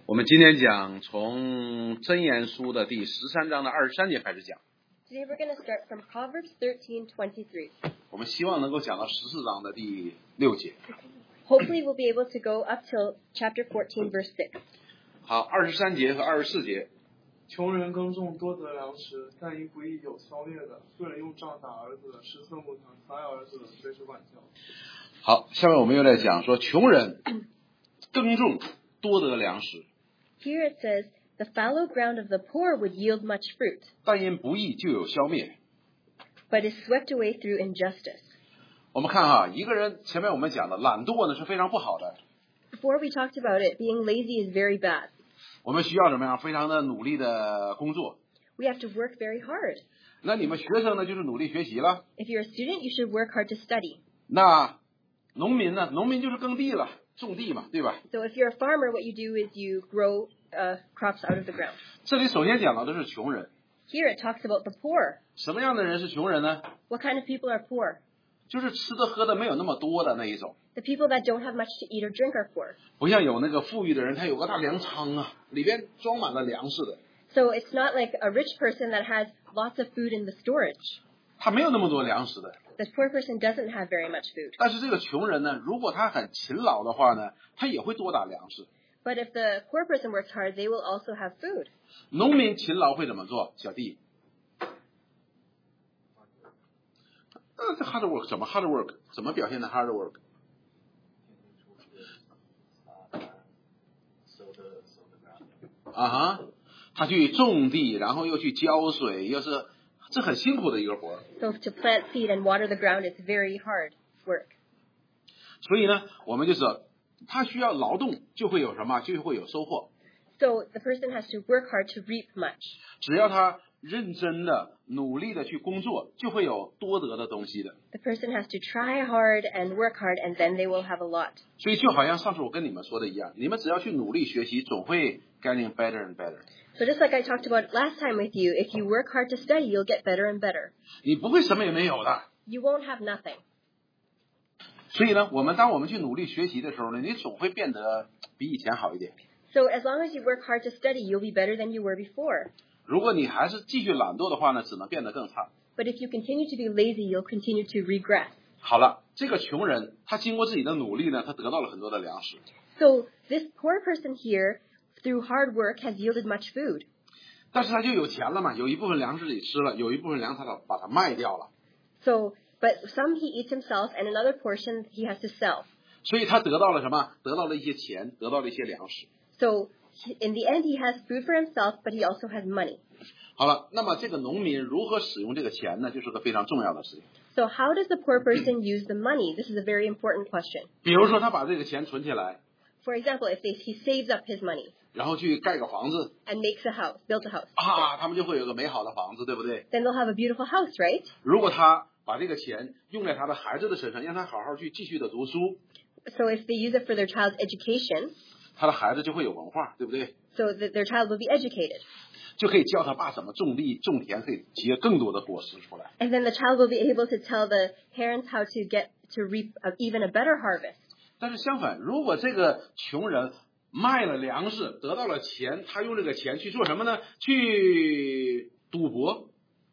我们今天讲从箴言书的第13章的23节开始讲。 Today we're going to start from Proverbs 13:23. 我们希望能够讲到14章的第6节。 Hopefully we'll be able to go up till chapter 14, verse 6. 好，23节和24节。 穷人耕种多得粮食，但因不义有消灭的。罪人用杖打儿子的，失色木堂撒咬儿子的，随时管教。 好，下面我们又在讲说，穷人耕种多得粮食， Here it says, the fallow ground of the poor would yield much fruit, 但因不义就有消灭。 but is swept away through injustice. 我们看哈，一个人前面我们讲的懒惰呢是非常不好的， Before we talked about it, being lazy is very bad. 我们需要怎么样？非常的努力的工作。 We have to work very hard. 那你们学生呢，就是努力学习了。 If you're a student, you should work hard to study. 那农民呢？农民就是耕地了，种地嘛，对吧？ So if you're a farmer, what you do is you grow crops out of the ground. 这里首先讲到的是穷人。 Here it talks about the poor. 什么样的人是穷人呢？ What kind of people are poor? 就是吃的喝的没有那么多的那一种。 The people that don't have much to eat or drink are poor. 不像有那个富裕的人，他有个大粮仓啊，里边装满了粮食的。 So it's not like a rich person that has lots of food in the storage. 他没有那么多粮食的。 The poor person doesn't have very much food. 但是这个穷人呢，如果他很勤劳的话呢，他也会多打粮食。 But if the poor person works hard, they will also have food. 农民勤劳会怎么做？小弟，这 hard work 怎么 hard work 怎么表现的 hard work？ 啊哈，他去种地，然后又去浇水，这很辛苦的一个活。 So to plant seed and water the ground is very hard work. 所以呢，我们就说，他需要劳动，就会有什么？就会有收获。 So the person has to work hard to reap much. 只要他认真的、努力的去工作，就会有多得的东西的。 The person has to try hard and work hard, and then they will have a lot. 所以就好像上次我跟你们说的一样，你们只要去努力学习，总会 getting better and better。 So just like I talked about last time with you, if you work hard to study, you'll get better and better. 你不会什么也没有的。 You won't have nothing. 所以呢，当我们去努力学习的时候呢，你总会变得比以前好一点。 So as long as you work hard to study, you'll be better than you were before. 如果你还是继续懒惰的话呢，只能变得更差。 But if you continue to be lazy, you'll continue to regress. 好了，这个穷人他经过自己的努力呢，他得到了很多的粮食。 So this poor person here, through hard work, has yielded much food. 但是他就有钱了嘛，有一部分粮食自己吃了，有一部分粮食他把它卖掉了， So, but some he eats himself, and another portion he has to sell. 所以他得到了什么？得到了一些钱，得到了一些粮食。 So in the end, he has food for himself, but he also has money. 好了，那么这个农民如何使用这个钱呢？就是个非常重要的事情。 So how does the poor person use the money? This is a very important question. 比如说，他把这个钱存起来， For example, if he saves up his money 然后去盖个房子 and makes a house, builds a house, 啊，他们就会有个美好的房子，对不对？ then they'll have a beautiful house, right? 如果他把这个钱用在他的孩子的身上，让他好好去继续的读书， So if they use it for their child's education, 他的孩子就会有文化，对不对？ so that their child will be educated. 就可以教他爸怎么种地、种田，可以结更多的果实出来。 And then the child will be able to tell the parents how to get to reap even a better harvest. 但是相反，如果这个穷人卖了粮食，得到了钱，他用这个钱去做什么呢？去赌博。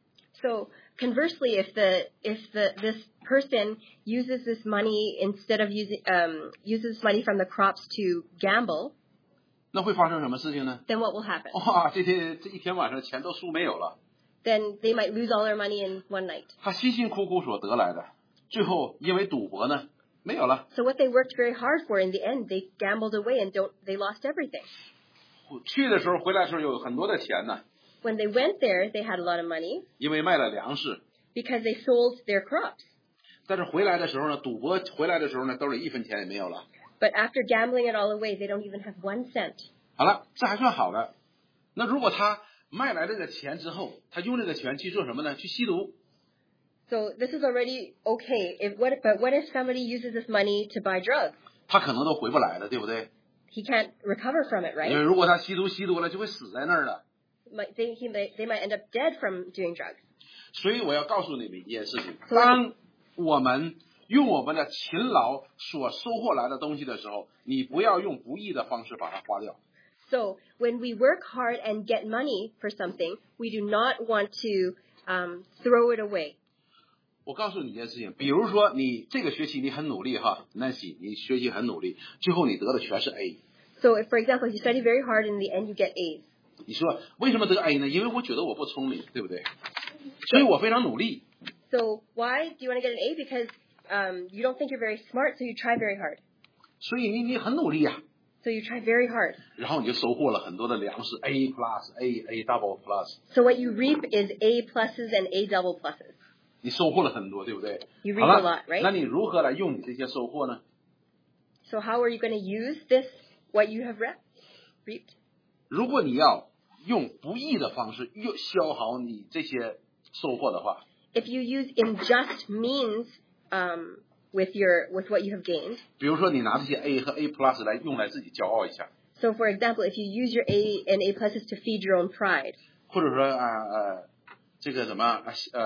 So conversely, if this person uses this money instead of uses money from the crops to gamble, 那会发生什么事情呢？ then what will happen? 哇，这一天晚上钱都输没有了， Then they might lose all their money in one night. 他辛辛苦苦所得来的，最后因为赌博呢，没有了。 So what they worked very hard for, in the end, they gambled away and they lost everything. 去的时候回来的时候有很多的钱呢， When they went there, they had a lot of money 因为卖了粮食。 because they sold their crops. 但是回来的时候呢，赌博回来的时候呢，兜里一分钱也没有了。 But after gambling it all away, they don't even have 1 cent. 好了，这还算好的。那如果他卖来这个钱之后，他用这个钱去做什么呢？去吸毒。 So this is already okay. But what if somebody uses this money to buy drugs? 他可能都回不来了，对不对？ He can't recover from it, 因为 right? 如果他吸毒了，就会死在那儿了。 They might end up dead from doing drugs. 所以我要告诉你们一件事情： So- 当我们用我们的勤劳所收获来的东西的时候，你不要用不义的方式把它花掉。 So when we work hard and get money for something, we do not want to throw it away. 我告诉你一件事情，比如说你这个学期你很努力哈 ，Nancy， 你学习很努力，最后你得的全是 A。 So if, for example, if you study very hard and in the end you get A's. 你说为什么得 A 呢？因为我觉得我不聪明，对不对？所以我非常努力。 So why do you want to get an A? Because you don't think you're very smart, so you try very hard. 所以你很努力呀、 So you try very hard. 然后你就收获了很多的粮食 A plus、A double plus， So what you reap is A pluses and A double pluses. 你收获了很多，对不对？ You 好 reap a 了 lot, right? 那你如何来用你这些收获呢？ So how are you going to use this, what you have reaped? 如果你要用不义的方式消耗你这些收获的话， If you use unjust means with what you have gained. 比如说你拿这些 A 和 A plus 来用来自己骄傲一下， So for example, if you use your A and A pluses to feed your own pride, 或者说这个什么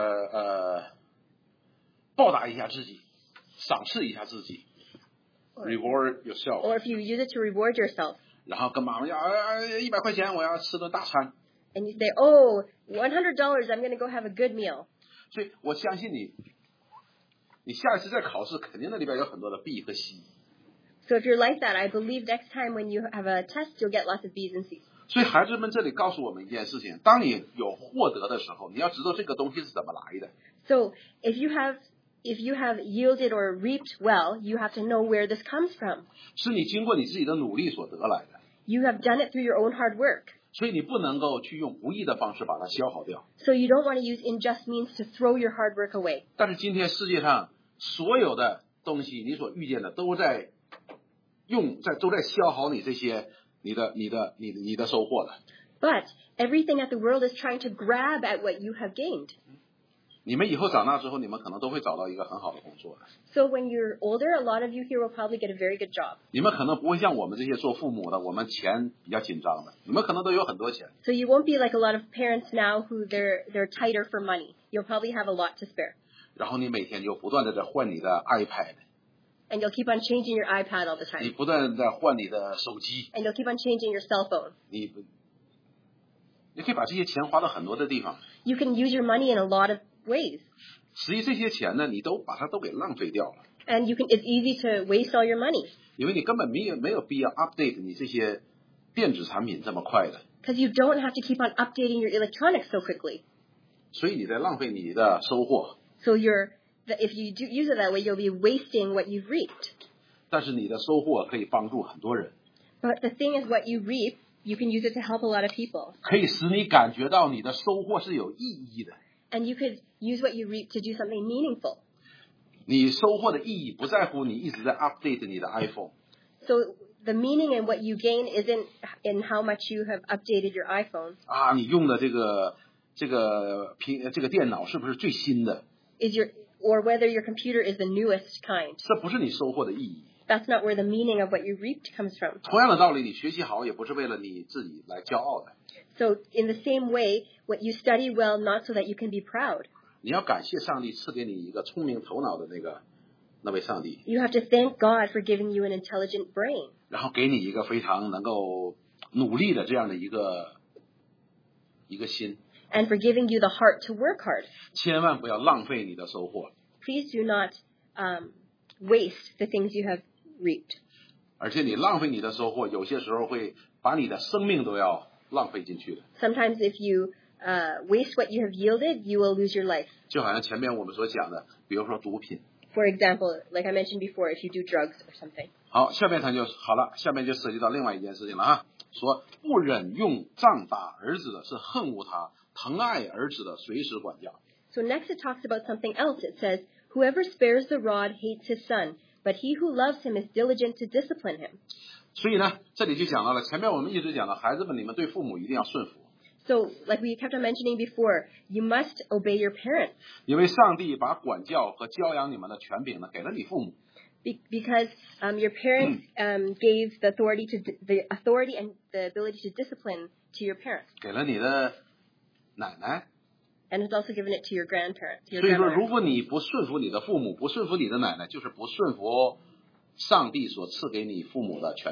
报答一下自己，赏赐一下自己 ，reward yourself， or if you use it to reward yourself, 然后跟妈妈要100块钱，我要吃顿大餐。 and you say, oh, $100, I'm going to go have a good meal. 所以我相信你下一次再考试，肯定那里边有很多的 B 和 C。 So if you're like that, I believe next time when you have a test, you'll get lots of B's and C's. 所以孩子们这里告诉我们一件事情：当你有获得的时候，你要知道这个东西是怎么来的。 So if you have yielded or reaped well, you have to know where this comes from. 是你经过你自己的努力所得来的， You have done it through your own hard work. 所以你不能够去用不义的方式把它消耗掉。 So you don't want to use unjust means to throw your hard work away. 但是今天世界上所有的东西，你所遇见的都在消耗你这些你的收获的。 But everything at the world is trying to grab at what you have gained. 你们以后长大之后，你们可能都会找到一个很好的工作的。 So when you're older, a lot of you here will probably get a very good job. 你们可能不会像我们这些做父母的，我们钱比较紧张的，你们可能都有很多钱。 So you won't be like a lot of parents now who they're tighter for money. You'll probably have a lot to spare. 然后你每天就不断的在换你的 iPad， And you'll keep on changing your iPad all the 你 time. 不断的在换你的手机， And you'll keep on changing your cell phone. 你可以把这些钱花到很多的地方。 You can use your money in a lot of ways. 实际这些钱呢，你把它都给浪费掉了， And it's easy to waste all your money. 因为你根本没有必要 update 你这些电子产品这么快的， Because you don't have to keep on updating your electronics so quickly. 所以你在浪费你的收获。 So if you do use it that way, you'll be wasting what you've reaped. 但是你的收获可以帮助很多人， But the thing is, what you reap, you can use it to help a lot of people. 可以使你感觉到你的收获是有意义的。 And you could use what you reap to do something meaningful. 你收获的意义不在乎你一直在 update 你的 iPhone， So the meaning in what you gain isn't in how much you have updated your iPhone. 啊，你用的这个电脑是不是最新的？ Or whether your computer is the newest kind. 这不是你收获的意义。 That's not where the meaning of what you reaped comes from. 同样的道理，你学习好也不是为了你自己来骄傲的， So in the same way, what you study well, not so that you can be proud. 你要感谢上帝赐给你一个聪明头脑的那位上帝， You have to thank God for giving you an intelligent brain. 然后给你一个非常能够努力的这样的一个心， And for giving you the heart to work hard. 千万不要浪费你的收获。 Please do not waste the things you have reaped. 而且你浪费你的收获，有些时候会把你的生命都要浪费进去的。 Sometimes if you waste what you have yielded, you will lose your life. 就好像前面我们所讲的，比如说毒品。 For example, like I mentioned before, if you do drugs or something. 好，下面下面就涉及到另外一件事情了哈。说不忍用杖打儿子的是恨恶他，疼爱儿子的随时管教。 So next it talks about something else. It says, whoever spares the rod hates his son, but he who loves him is diligent to discipline him. 所以呢，这里就讲到了，前面我们一直讲的，孩子们，你们对父母一定要顺服， So like we kept on mentioning before, you must obey your parents. 因为上帝把管教和教养你们的权柄呢给了你父母。 Because your parents gave the authority and the ability to discipline to your parents. 给了你的奶奶， And has also given it to your grandparents. 所以说，如果你不顺服你的父母，不顺服你的奶奶，就是不顺服上帝所赐给你父母的权柄。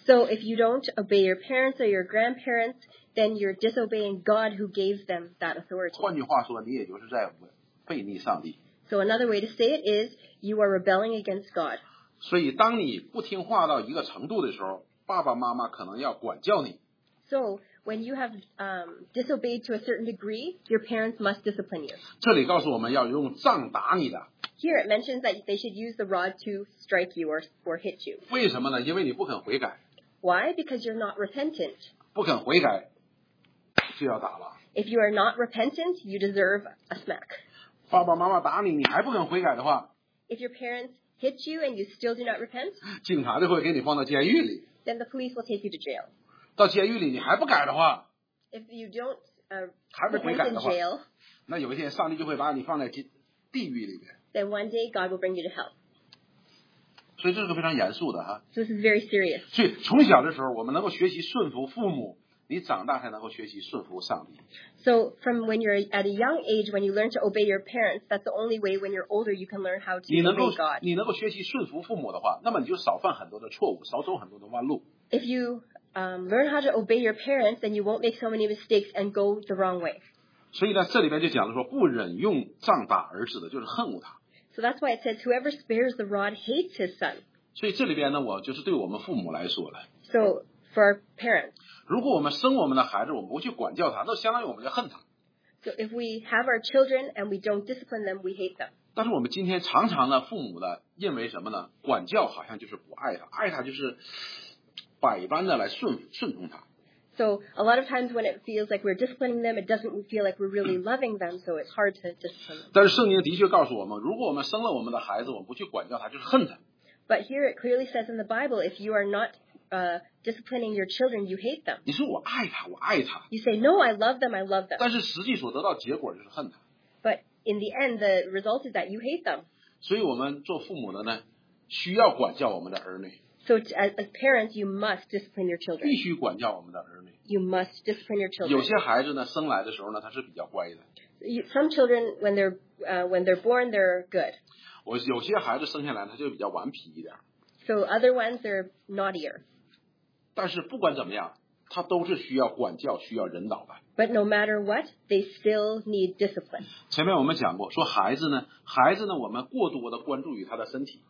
So if you don't obey your parents or your grandparents, then you're disobeying God who gave them that authority. 换句话说，你也就是在悖逆上帝。 So another way to say it is you are rebelling against God. 所以当你不听话到一个程度的时候，爸爸妈妈可能要管教你。 So when you have disobeyed to a certain degree, your parents must discipline you. 这里告诉我们要用杖打你的， Here it mentions that they should use the rod to strike you or hit you. 为什么呢？因为你不肯悔改， Why? Because you're not repentant. 不肯悔改就要打了。 If you are not repentant, you deserve a smack. 爸爸妈妈打你，你还不肯悔改的话， If your parents hit you and you still do not repent, 警察就会给你放到监狱里。 then the police will take you to jail. 到监狱里你还不改的话， If you don't 还不悔改 repent in 的话， jail, 那有一天上帝就会把你放在地狱里面。 then one day God will bring you to hell. 所以这是个非常严肃的哈。 So this is very serious. 所以从小的时候，我们能够学习顺服父母，你长大才能够学习顺服上帝。 So from when you're at a young age, when you learn to obey your parents, that's the only way when you're older you can learn how to 你能够 obey God. 你能够学习顺服父母的话，那么你就少犯很多的错误，少走很多的弯路。 If you learn how to obey your parents, then you won't make so many mistakes and go the wrong way. 所以呢，这里边就讲了说，不忍用杖打儿子的，就是恨恶他。 So that's why it says, whoever spares the rod hates his son. 所以这里边呢，我就是对我们父母来说了， So for our parents, 如果我们生我们的孩子，我们不去管教他，那相当于我们就恨他。 so if we have our children and we don't discipline them, we hate them. 但是我们今天常常呢，父母呢认为什么呢？管教好像就是不爱他，爱他就是百般的来顺从他。 So a lot of times when it feels like we're disciplining them, it doesn't feel like we're really loving them, so it's hard to discipline them. 但是圣经的确告诉我们，如果我们生了我们的孩子，我们不去管教他，就是恨他。 But here it clearly says in the Bible, if you are not disciplining your children, you hate them. 你说我爱他，我爱他， You say, no, I love them, I love them. 但是实际所得到结果就是恨他。 But in the end, the result is that you hate them. 所以我们做父母的呢，需要管教我们的儿女， So as parents, you must discipline your children. 必须管教我们的儿女。 You must discipline your 有 children. 些孩子呢，生来的时候呢，他是比较乖的； Some children, when they're born, they're good. 有些孩子生下来他就比较顽皮一点。 So other ones, they're naughtier. 但是不管怎么样，他都是需要管教、需要引导的。 But no matter what, they still need discipline. 前面我们讲过，说孩子呢，我们过多的关注于他的身体，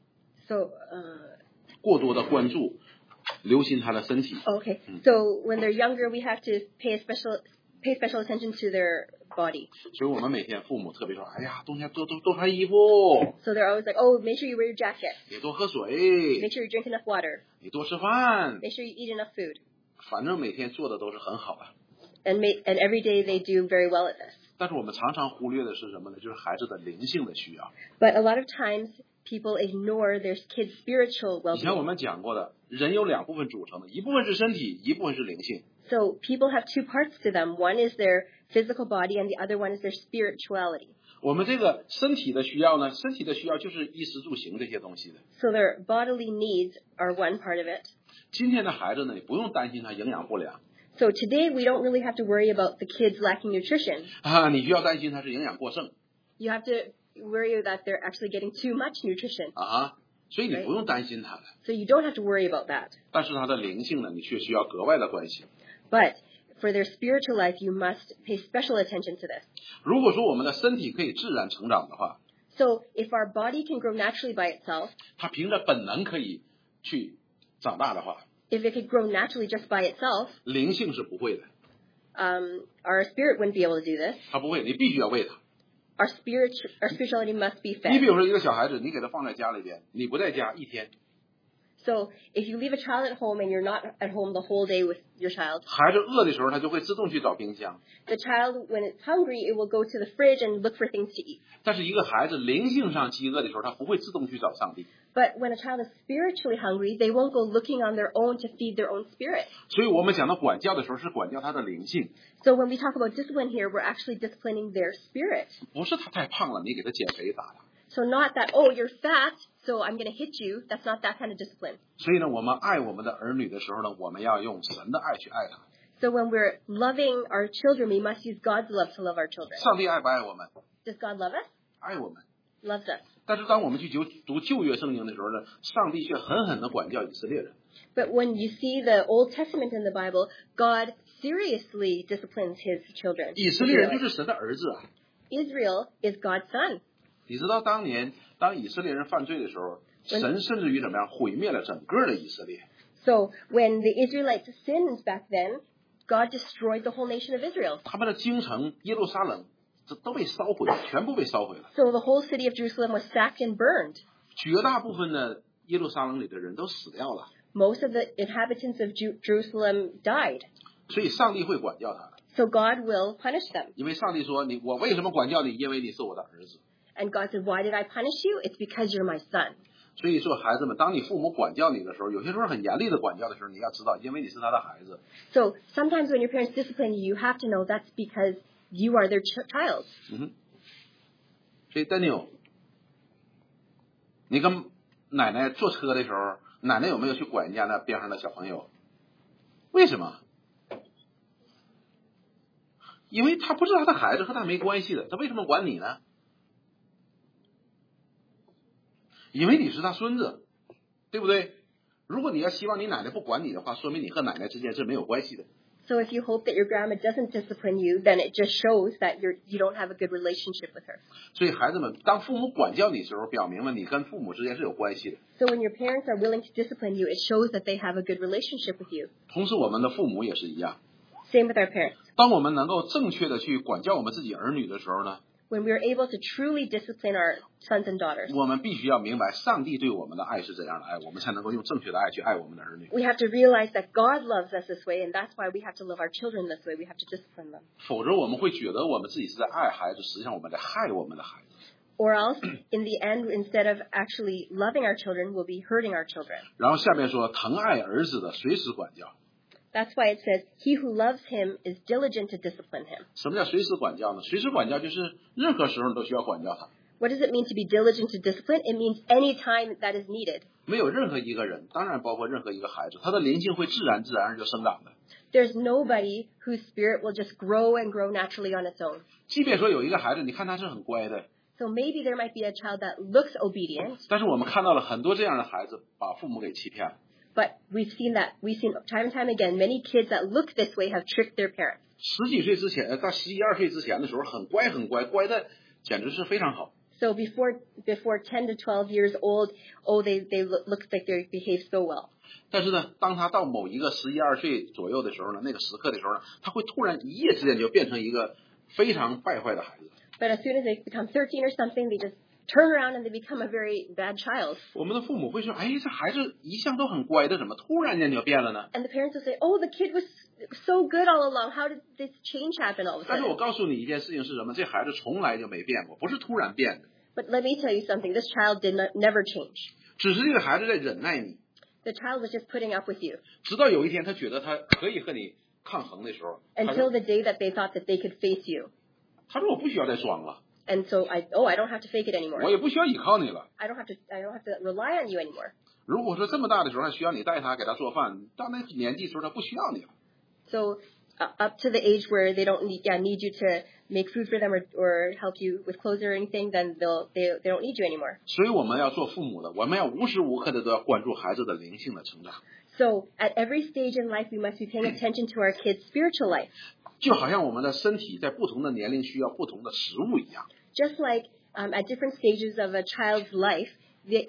So, 过多的关注，留心他的身体。 okay. So when they're younger, we have to pay special attention to their body. 所以我们每天父母特别说，哎呀，冬天多穿衣服， So they're always like, oh, make sure you wear your jacket. 你多喝水， Make sure you drink enough water. 你多吃饭， Make sure you eat enough food. 反正每天做的都是很好的。 And every day they do very well at this. 但是我们常常忽略的是什么呢？就是孩子的灵性的需要。 But a lot of times people ignore their kids' spiritual 以前我 well-being. 们讲过的，人有两部分组成的，一部分是身体，一部分是灵性。 So people have two parts to them. One is their physical body and the other one is their spirituality. 我们这个身体的需要呢，身体的需要就是衣食住行这些东西的。 So their bodily needs are one part of it. 今天的孩子呢，你不用担心他营养不良 So today we don't really have to worry about the kids lacking nutrition. 啊，你需要担心他是营养过剩 You have to worry that they're actually getting too much nutrition. 啊，所以你不用担心他的。 So you don't have to worry about that. 但是他的灵性呢，你却需要格外的关心。 But for their spiritual life, you must pay special attention to this. 如果说我们的身体可以自然成长的话， So if our body can grow naturally by itself, 他凭着本能可以去长大的话， if it could grow naturally just by itself, 灵性是不会的， our spirit wouldn't be able to do this. 他不会，你必须要喂他。 Our spirituality must be 你比 fed. 如说一个小孩子，你给他放在家里边，你不在家一天， So if you leave a child at home and you're not at home the whole day with your child, 孩子饿的时候，他就会自动去找冰箱。 the child, when it's hungry, it will go to the fridge and look for things to eat. 但是一个孩子灵性上饥饿的时候，他不会自动去找上帝。 But when a child is spiritually hungry, they won't go looking on their own to feed their own spirit. 所以我们讲到管教的时候，是管教他的灵性， So when we talk about discipline here, we're actually disciplining their spirit. 不是他太胖了，你给他减肥打他。 So not that, oh, you're fat, so I'm going to hit you. That's not that kind of discipline. 所以呢，我们爱我们的儿女的时候呢，我们要用神的爱去爱他。 So when we're loving our children, we must use God's love to love our children. 上帝爱不爱我们？ Does God love us? 爱我们。 loves us. 但是当我们去读旧约圣经的时候呢，上帝却狠狠地管教以色列人。 But when you see the Old Testament in the Bible, God seriously disciplines his children. 以色列人就是神的儿子啊！ Israel is God's son. 你知道当年当以色列人犯罪的时候，神甚至于怎么样毁灭了整个的以色列。 So when the Israelites sinned back then, God destroyed the whole nation of Israel. 他们的京城耶路撒冷这都被烧毁了，全部被烧毁了。 So the whole city of Jerusalem was sacked and burned. 绝大部分的耶路撒冷里的人都死掉了。 Most of the inhabitants of Jerusalem died. 所以上帝会管教他的， So God will punish them. 因为上帝说我为什么管教你？因为你是我的儿子。 And God said, why did I punish you? It's because you're my son. 所以说，孩子们，当你父母管教你的时候，有些时候很严厉的管教的时候，你要知道，因为你是他的孩子。 So sometimes when your parents discipline you, you have to know that's because you are their child. 所以Daniel，你跟奶奶坐车的时候，奶奶有没有去管人家那边上的小朋友？为什么？因为他不是他的孩子，和他没关系的，他为什么管你呢？因为你是他孙子，对不对？如果你要希望你奶奶不管你的话，说明你和奶奶之间是没有关系的。 So if you hope that your grandma doesn't discipline you, then it just shows that you don't have a good relationship with her. 所以孩子们，当父母管教你的时候，表明了你跟父母之间是有关系的。 So when your parents are willing to discipline you, it shows that they have a good relationship with you. 同时，我们的父母也是一样。 Same with our parents. 当我们能够正确的去管教我们自己儿女的时候呢， When we are able to truly discipline our sons and daughters, 我们必须要明白上帝对我们的爱是怎样的爱，我们才能够用正确的爱去爱我们的儿女。 we have to realize that God loves us this way, and that's why we have to love our children this way. We have to discipline them. 否则我们会觉得我们自己是在爱孩子，实际上我们在害我们的孩子。 Or else, in the end, instead of actually loving our children, we'll be hurting our children. 然后下面说，疼爱儿子的随时管教。 That's why it says, he who loves him is diligent to discipline him. 什么叫随时管教呢？随时管教就是任何时候你都需要管教他。 What does it mean to be diligent to discipline? It means any time that is needed. 没有任何一个人，当然包括任何一个孩子，他的灵性会自然而然就生长的。 There's nobody whose spirit will just grow and grow naturally on its own. 即便说有一个孩子，你看他是很乖的， So maybe there might be a child that looks obedient, 但是我们看到了很多这样的孩子，把父母给欺骗了。 but we've seen time and time again, many kids that look this way have tricked their parents. 十几岁之前，到11、12岁之前的时候，很乖很乖，乖的简直是非常好。 So before 10 to 12 years old, they look like they behave so well. 但是呢，当他到某一个11、12岁左右的时候呢，那个时刻的时候呢，他会突然一夜之间就变成一个非常败坏的孩子。 But as soon as they become 13 or something, they just turn around and they become a very bad child. 我们的父母会说：“哎，这孩子一向都很乖的，怎么突然间就变了呢 And the parents will say, oh, the kid was so good all along. How did this change happen all of？” a 但是我 sudden? 告诉你一件事情是什么？这孩子从来就没变过，不是突然变的， But let me tell you something. This child never change. 只是这个孩子在忍耐你， The child was just putting up with you 直到有一天他觉得他可以和你抗衡的时候，他 until 说 the day that they thought that they could face you. 他说我不需要再装了， And so I don't have to fake it 我 anymore. 也不需要依靠你了。 I don't have to rely on you anymore. 如果说这么大的时候还需要你带他给他做饭，到那个年纪时候他不需要你了。 So up to the age where they don't need you to make food for them or help you with clothes or anything, then they don't need you anymore. 所以我们要做父母的，我们要无时无刻的都要关注孩子的灵性的成长， So at every stage in life, we must be paying attention to our kids' spiritual life. 就好像我们的身体在不同的年龄需要不同的食物一样。 Just like at different stages of a child's life, they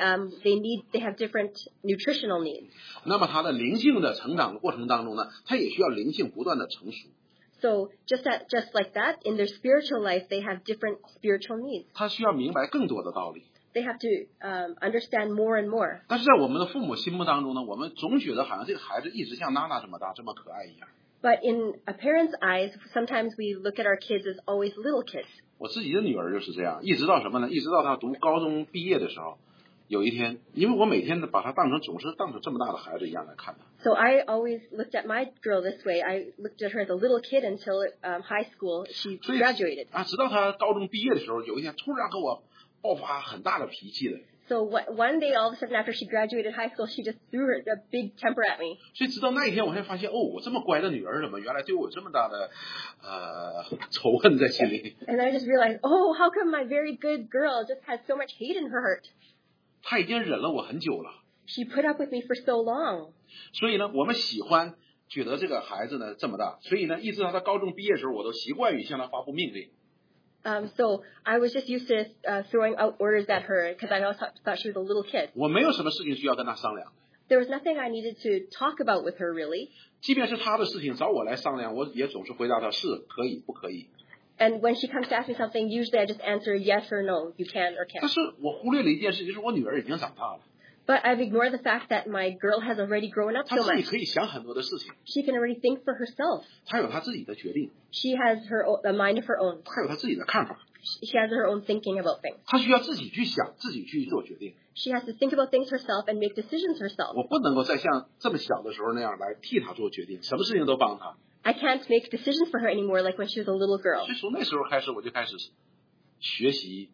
have different nutritional needs. 那么他的灵性的成长的过程当中呢，他也需要灵性不断的成熟， So just like that, in their spiritual life, they have different spiritual needs. 他需要明白更多的道理。 They have to understand more and more. 但是在我们的父母心目当中呢，我们总觉得好像这个孩子一直像娜娜这么大，这么可爱一样。 But in a parent's eyes, sometimes we look at our kids as always little kids. 我自己的女儿就是这样，一直到什么呢？一直到她读高中毕业的时候，有一天，因为我每天把她总是当成这么大的孩子一样来看她。 So I always looked at my girl this way. I looked at her as a little kid until high school. She 所以 graduated. 直到她高中毕业的时候，有一天突然和我爆发很大的脾气的。 So one day, all of a sudden, after she graduated high school, she just threw a big temper at me. 所以直到那一天，我才发现，哦，我这么乖的女儿，怎么原来对我有这么大的仇恨在心里？ And I just realized, oh, how come my very good girl just has so much hate in her heart? 她已经忍了我很久了。 She put up with me for so long. 所以呢，我们喜欢觉得这个孩子呢这么大，所以呢，一直到他高中毕业的时候，我都习惯于向他发布命令。 So I was just used to throwing out orders at her because I always thought she was a little kid. 我没有什么事情需要跟他商量， There was nothing I needed to talk about with her, really. 即便是他的事情找我来商量，我也总是回答他是可以不可以。 And when she comes to ask me something, usually I just answer yes or no, you can or 但 can't. 是我忽略了一件事，就是我女儿已经长大了， But I've ignored the fact that my girl has already grown up 她 so 自己 much. 可以想很多的事情， She can already think for herself. 她有她自己的决定， She has a mind of her own. 她有她自己的看法， She has her own thinking about things. 她需要自己去想，自己去做决定。 She has to think about things herself and make decisions herself. 我不能够再像这么小的时候那样来替她做决定，什么事情都帮她。 I can't make decisions for her anymore like when she was a little girl. 所以从那时候开始，我就开始学习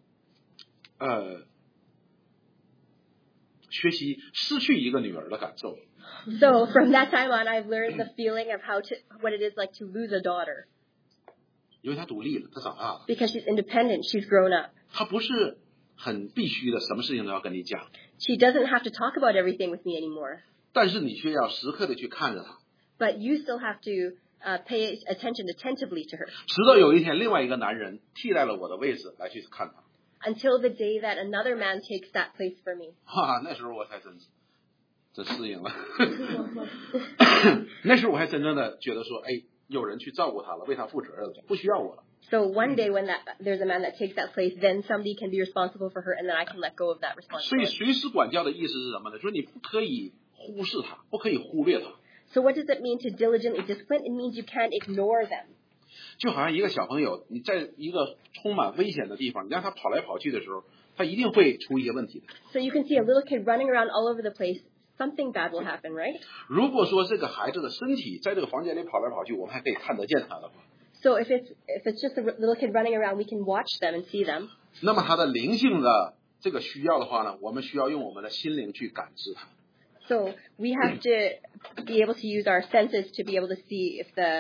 失去一个女儿的感受。 So from that time on, I've learned the feeling of what it is like to lose a daughter. 因为她独立了，她长大了， Because she's independent, she's grown up. 她不是很必须的，什么事情都要跟你讲， She doesn't have to talk about everything with me anymore. 但是你却要时刻的去看着她， But you still have to pay attention attentively to her 直到有一天另外一个男人替代了我的位置来去看她。 until the day that another man takes that place for me. 哈，那时候我才真适应了。那时候我还真正的觉得说，哎，有人去照顾她了，为她负责任了，不需要我了。 So one day when there's a man that takes that place, then somebody can be responsible for her, and then I can let go of that 所以 responsibility. 随时管教的意思是什么呢？就是你不可以忽视她，不可以忽略她。 So what does it mean to diligently discipline? It means you can't ignore them. 就好像一个小朋友，你在一个充满危险的地方，你让他跑来跑去的时候，他一定会出一些问题的。 So you can see a little kid running around all over the place. Something bad will happen, right? 如果说这个孩子的身体在这个房间里跑来跑去，我们还可以看得见他的话， So if it's just a little kid running around, we can watch them and see them. 那么他的灵性的这个需要的话呢，我们需要用我们的心灵去感知他。 So we have to be able to use our senses to be able to see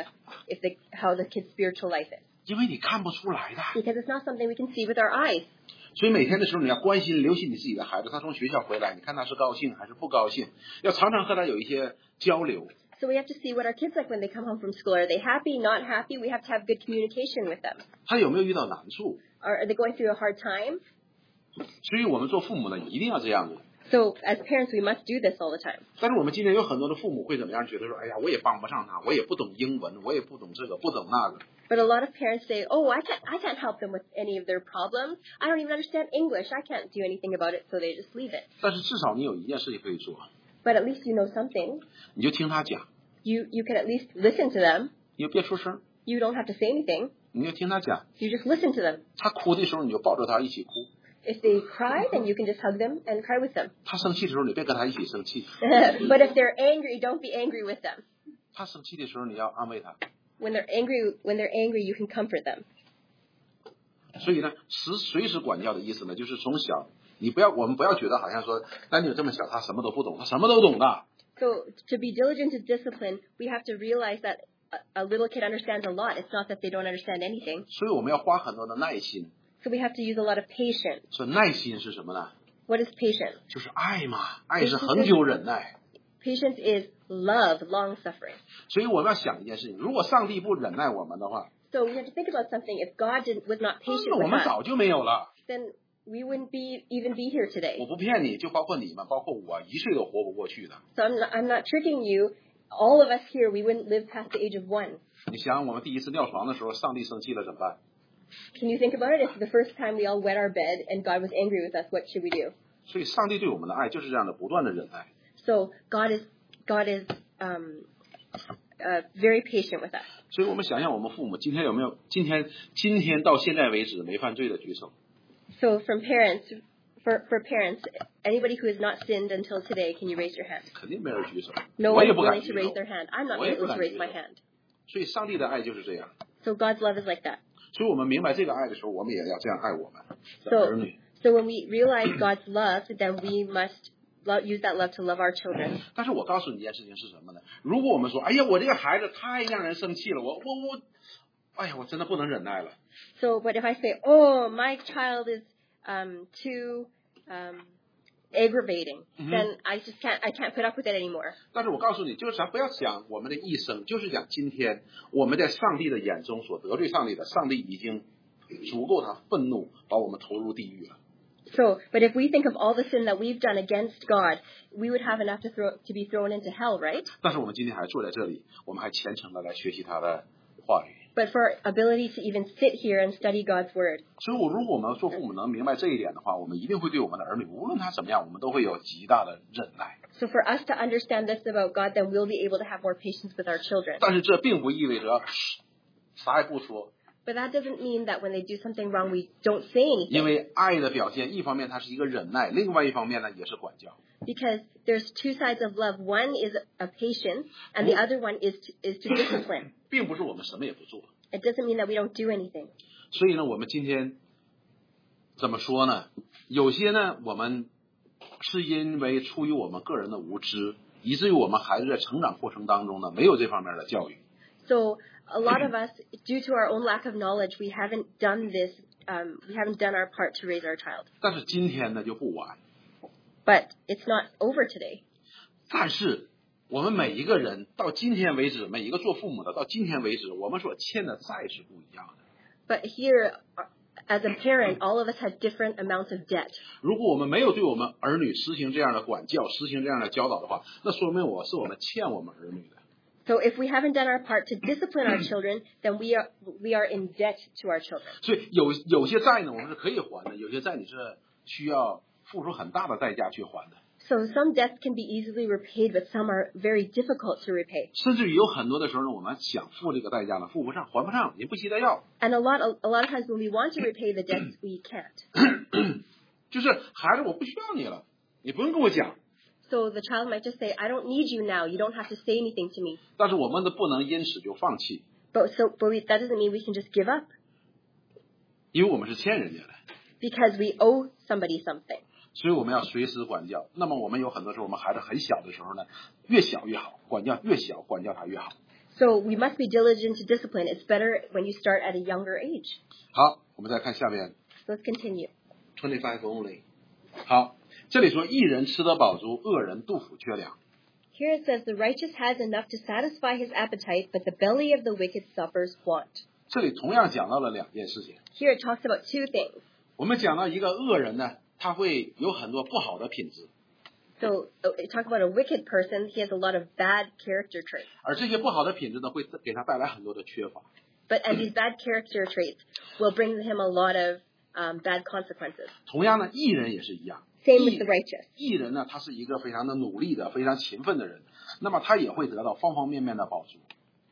how the kid's spiritual life is. 因为你看不出来的， Because it's not something we can see with our eyes. 所以每天的时候你要关心、留心你自己的孩子，他从学校回来，你看他是高兴还是不高兴，要常常和他有一些交流。 So we have to see what our kids like when they come home from school. Are they happy, not happy? We have to have good communication with them. 他有没有遇到难处？ Are they going through a hard time? 所以我们做父母呢，一定要这样子。 So as parents, we must do this all the time. 但是我们今天有很多的父母会怎么样？觉得说，哎呀，我也帮不上他，我也不懂英文，我也不懂这个，不懂那个。 But a lot of parents say, "Oh, I can't help them with any of their problems. I don't even understand English. I can't do anything about it." So they just leave it. 但是至少你有一件事情可以做， But at least you know something. 你就听他讲， You can at least listen to them. 你就别出声， You don't have to say anything. 你就听他讲。 You just listen to them. 他哭的时候，你就抱着他一起哭； If they cry, then you can just hug them and cry with them. 他生气的时候，你别跟他一起生气； But if they're angry, don't be angry with them. 他生气的时候，你要安慰他。 When they're angry, you can comfort them. 所以呢，随时管教的意思呢，就是从小，我们不要觉得好像说，丹尼尔这么小，他什么都不懂，他什么都懂的。 So to be diligent to discipline, we have to realize that a little kid understands a lot. It's not that they don't understand anything. 所以我们要花很多的耐心。 So we have to use a lot of patience. 说耐心是什么呢？ What is patience? 就是爱嘛，爱是恒久忍耐。 Patience is love, long suffering. 所以我们要想一件事情：如果上帝不忍耐我们的话， So we have to think about something. If God was not patient 那我 with 们 us, 早就没有了。 then we wouldn't even be here 我 today. 不骗你，就包括你们，包括我，1岁都活不过去的。 So I'm not tricking you. All of us here, we wouldn't live past the age of 1. 你想，我们第一次尿床的时候，上帝生气了怎么办？ Can you think about it? If the first time we all wet our bed and God was angry with us, what should we do? 所以，上帝对我们的爱就是这样的，不断的忍耐。 So God is very patient with us. 所以我们想想，我们父母今天有没有今天到现在为止没犯罪的举手？ So for parents, anybody who has not sinned until today, can you raise your hand? 肯定没人举手。 No 我 one 也 is 不敢 willing 举 to 手 raise。their hand. I'm not 我也 able 不 to 敢 raise 举 my 手。 hand. 所以，上帝的爱就是这样。 So God's love is like that. 所以我们明白这个爱的时候，我们也要这样爱我们的 So 儿女。 So when we realize God's love, then we must use that love to love our children. 但是我告诉你一件事情是什么呢？如果我们说，哎呀，我这个孩子太让人生气了，哎呀，我真的不能忍耐了。 So, but if I say, oh, my child is too aggravating, then I can't put up with it anymore. 但是我告诉你，就是咱不要讲我们的一生，就是讲今天我们在上帝的眼中所得罪上帝的，上帝已经足够他愤怒，把我们投入地狱了。 So, but if we think of all the sin that we've done against God, we would have enough to be thrown into hell, right? 但是我们今天还坐在这里，我们还虔诚的来学习他的话语。 But for our ability to even sit here and study God's word. 所以如果我们做父母能明白这一点的话，我们一定会对我们的儿女，无论他怎么样，我们都会有极大的忍耐。 So for us to understand this about God, then we'll be able to have more patience with our children. 但是这并不意味着啥也不说。 But that doesn't mean that when they do something wrong, we don't say anything. 因为爱的表现，一方面它是一个忍耐，另外一方面呢也是管教。 Because there's two sides of love. One is a patience, and the other one is to discipline. 并不是我们什么也不做。 It doesn't mean that we don't do anything. 所以呢，我们今天怎么说呢？有些呢，我们是因为出于我们个人的无知，以至于我们孩子在成长过程当中呢，没有这方面的教育。 So a lot of us, due to our own lack of knowledge, we haven't done this. We haven't done our part to raise our child. 但是今天呢就不晚。 But it's not over today. 但是我们每一个人到今天为止，每一个做父母的到今天为止，我们所欠的债是不一样的。 But here, as a parent, all of us have different amounts of debt. 如果我们没有对我们儿女实行这样的管教，实行这样的教导的话，那说明我们欠我们儿女的。 So if we haven't done our part to discipline our children, then we are in debt to our children. 所以有些债呢，我们是可以还的；有些债你是需要付出很大的代价去还的。 So some debts can be easily repaid, but some are very difficult to repay. 甚至于有很多的时候呢，我们想付这个代价呢，付不上，还不上，也不惜得要。 And a lot of times when we want to repay the debts, we can't. 就是孩子，我不需要你了，你不用跟我讲。 So the child might just say, "I don't need you now. You don't have to say anything to me." 但是我们不能因此就放弃。 But that doesn't mean we can just give up. 因为我们是欠人家的。 Because we owe somebody something. 所以我们要随时管教。那么我们有很多时候，我们孩子很小的时候呢，越小越好，管教越小，管教他越好。 So we must be diligent to discipline. It's better when you start at a younger age. 好，我们再看下面。 Let's continue. 25 only. 好，这里说，义人吃得饱足，恶人肚腹缺粮。 Here it says, the righteous has enough to satisfy his appetite, but the belly of the wicked suffers want. 这里同样讲到了两件事情。 Here it talks about two things. 我们讲到一个恶人呢，他会有很多不好的品质。 So it talks about a wicked person. He has a lot of bad character traits. 而这些不好的品质呢，会给他带来很多的缺乏。 And these bad character traits will bring him a lot of bad consequences. 同样呢，义人也是一样。 Same with the righteous. 义人呢，他是一个非常的努力的、非常勤奋的人，那么他也会得到方方面面的饱足。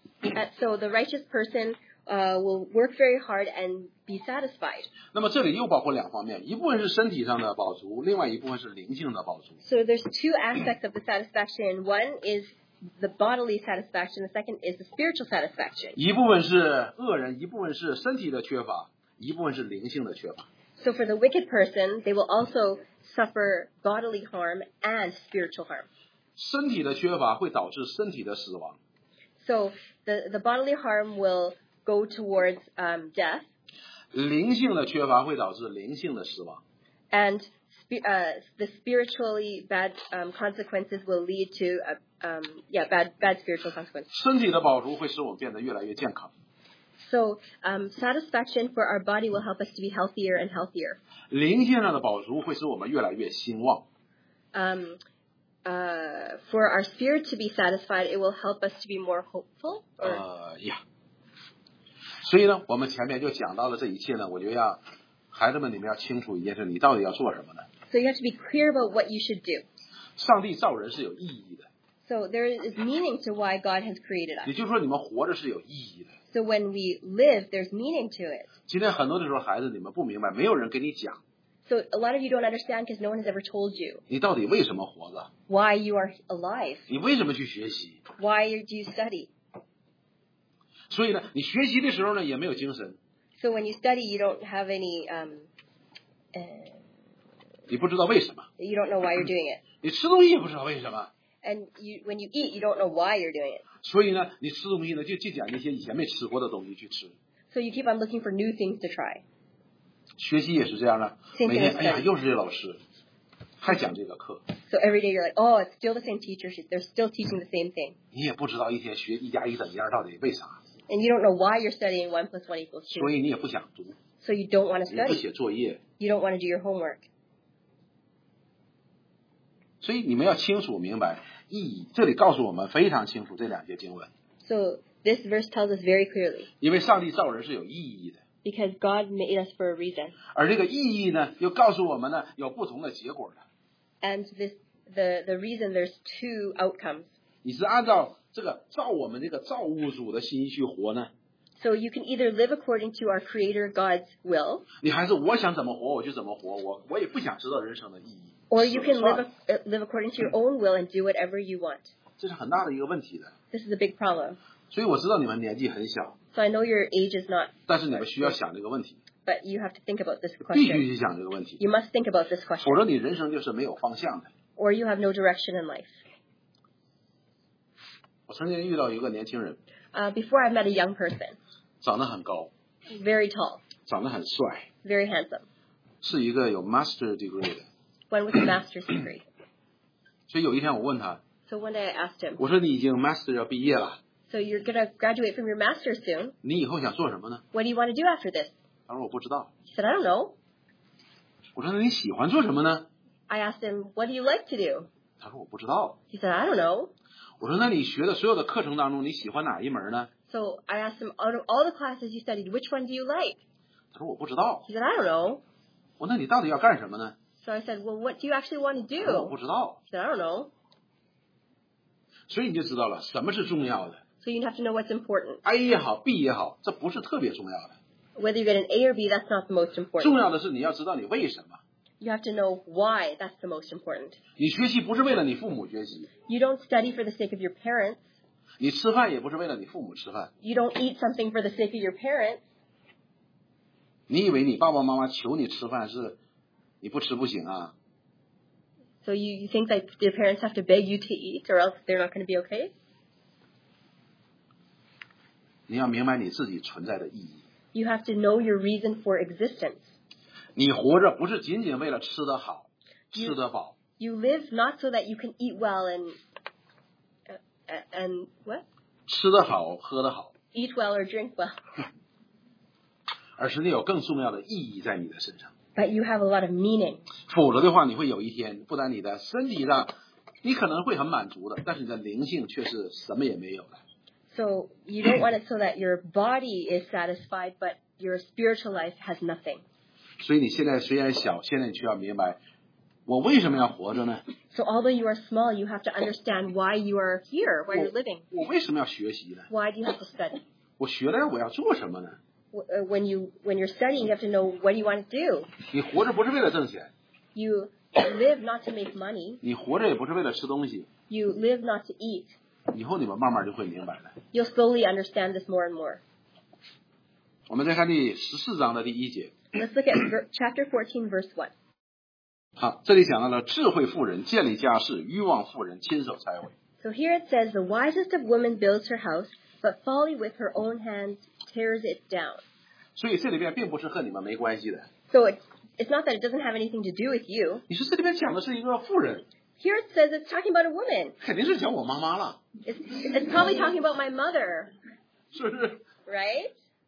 So the righteous person will work very hard and be satisfied. 那么这里又包括两方面，一部分是身体上的饱足，另外一部分是灵性的饱足。 So there's two aspects of the satisfaction. One is the bodily satisfaction. The second is the spiritual satisfaction. 一部分是恶人，一部分是身体的缺乏，一部分是灵性的缺乏。 So for the wicked person, they will also suffer bodily harm and spiritual harm. 身体的缺乏会导致身体的死亡。 So the bodily harm will go towards death. 灵性的缺乏会导致灵性的死亡。 And the spiritually bad consequences will lead to bad spiritual consequences. 身体的饱足会使我们变得越来越健康。 So satisfaction for our body will help us to be healthier and healthier. 灵性上的饱足会使我们越来越兴旺。 For our spirit to be satisfied, it will help us to be more hopeful. Yeah. 所以呢，我们前面就讲到了这一切呢，我就让孩子们你们要清楚一件事，你到底要做什么呢？ So you have to be clear about what you should do. 上帝造人是有意义的。 So there is meaning to why God has created us. 也就是说，你们活着是有意义的。 So when we live, there's meaning to it. 今天很多的时候，孩子你们不明白，没有人跟你讲。 So a lot of you don't understand because no one has ever told you. 你到底为什么活着？ Why you are alive? 你为什么去学习？ Why do you study? 所以呢，你学习的时候呢，也没有精神。 So when you study, you don't have any 你不知道为什么， You don't know why you're doing it. 你吃东西也不知道为什么， And when you eat, you don't know why you're doing it. 所以呢，你吃东西呢就捡那些以前没吃过的东西去吃。 So you keep on looking for new things to try. 学习也是这样的， Same thing 每天 with 哎呀 study. 又是这老师，还讲这个课， So every day you're like, oh, it's still the same teacher. They're still teaching the same thing. 你也不知道一天学1加1等于2到底为啥， And you don't know why you're studying 1 plus 1 equals 2. 所以你也不想读， So you don't want to 你不 study. 写作业， You don't want to do your homework. 所以你们要清楚明白意义。这里告诉我们非常清楚这2节经文， So this verse tells us very clearly, 因为上帝造人是有意义的， because God made us for a reason. 而这个意义呢，又告诉我们呢有不同的结果的。 And the reason there's 2 outcomes. 你是按照这个造我们这个造物主的心意去活呢， So you can either live according to our Creator God's will, 你还是我想怎么活我就怎么活，我也不想知道人生的意义， or you can 算了 live according to your own will and do whatever you want. 这是很大的一个问题的。 This is a big problem. 所以我知道你们年纪很小， So I know your age is not, 但是你们需要想这个问题， but you have to think about this 必须 question. 去想这个问题， You must think about this question, 否则你人生就是没有方向的。 or you have no direction in life. 我曾经遇到一个年轻人， Before I met a young person, 长得很高， very tall, 长得很帅， very handsome, 是一个有 master degree 的。 one with a master's degree. 所以有一天我问他， So one day I asked him, 我说你已经 master 要毕业了， so you're going to graduate from your master's soon. 你以后想做什么呢？ What do you want to do after this? 他说我不知道。 He said, I don't know. 我说那你喜欢做什么呢？ I asked him, what do you like to do? 他说我不知道。 He said, I don't know. 我说那你学的所有的课程当中，你喜欢哪一门呢？ So I asked him, out of all the classes you studied, which one do you like? 他说我不知道。 He said, I don't know. 我说那你到底要干什么呢？ So I said, well, what do you actually want to 他说我 do? 不知道。 He said, I don't know. 所以你就知道了什么是重要的。 So you have to know what's important. A 也好 ，B 也好，这不是特别重要的。 Whether you get an A or B, that's not the most 重 important. 要的是你要知道你为什么。 You have to know why that's the most important. 你学习不是为了你父母学习， You don't study for the sake of your parents. 你吃饭也不是为了你父母吃饭。 You don't eat something for the sake of your parents. 你以为你爸爸妈妈求你吃饭是你不吃不行啊？ So you think that your parents have to beg you to eat or else they're not going to be okay? 你要明白你自己存在的意义。 You have to know your reason for existence. 你活着不是仅仅为了吃得好、吃得饱， You live not so that you can eat well and what? 吃得好、喝得好， Eat well or drink well. 而是你有更重要的意义在你的身上。 But you have a lot of meaning. 否则的话，你会有一天，不但你的身体上你可能会很满足的，但是你的灵性却是什么也没有的。 So you don't want it so that your body is satisfied, but your spiritual life has nothing. 所以你现在虽然小，现在你需要明白，我为什么要活着呢？ So although you are small, you have to understand why you are here, why you're living. 我为什么要学习呢？ Why do you have to study? 我学了我要做什么呢？ When you're studying, you have to know what you want to do. 你活着不是为了挣钱， You live not to make money. 你活着也不是为了吃东西。 You live not to eat. 以后你们慢慢就会明白了。 You'll slowly understand this more and more. 我们再看第14章的第1节。 Let's look at chapter 14, verse 1. 好，这里讲到了智慧妇人建立家室，愚妄妇人亲手拆毁。 So here it says, the wisest of women builds her house, but folly with her own hands tears it down. 所以这里边并不是和你们没关系的。 So it's not that it doesn't have anything to do with you. 你说这里边讲的是一个妇人， Here it says it's talking about a woman. 肯定是讲我妈妈了， It's probably talking about my mother, 是不是？ right?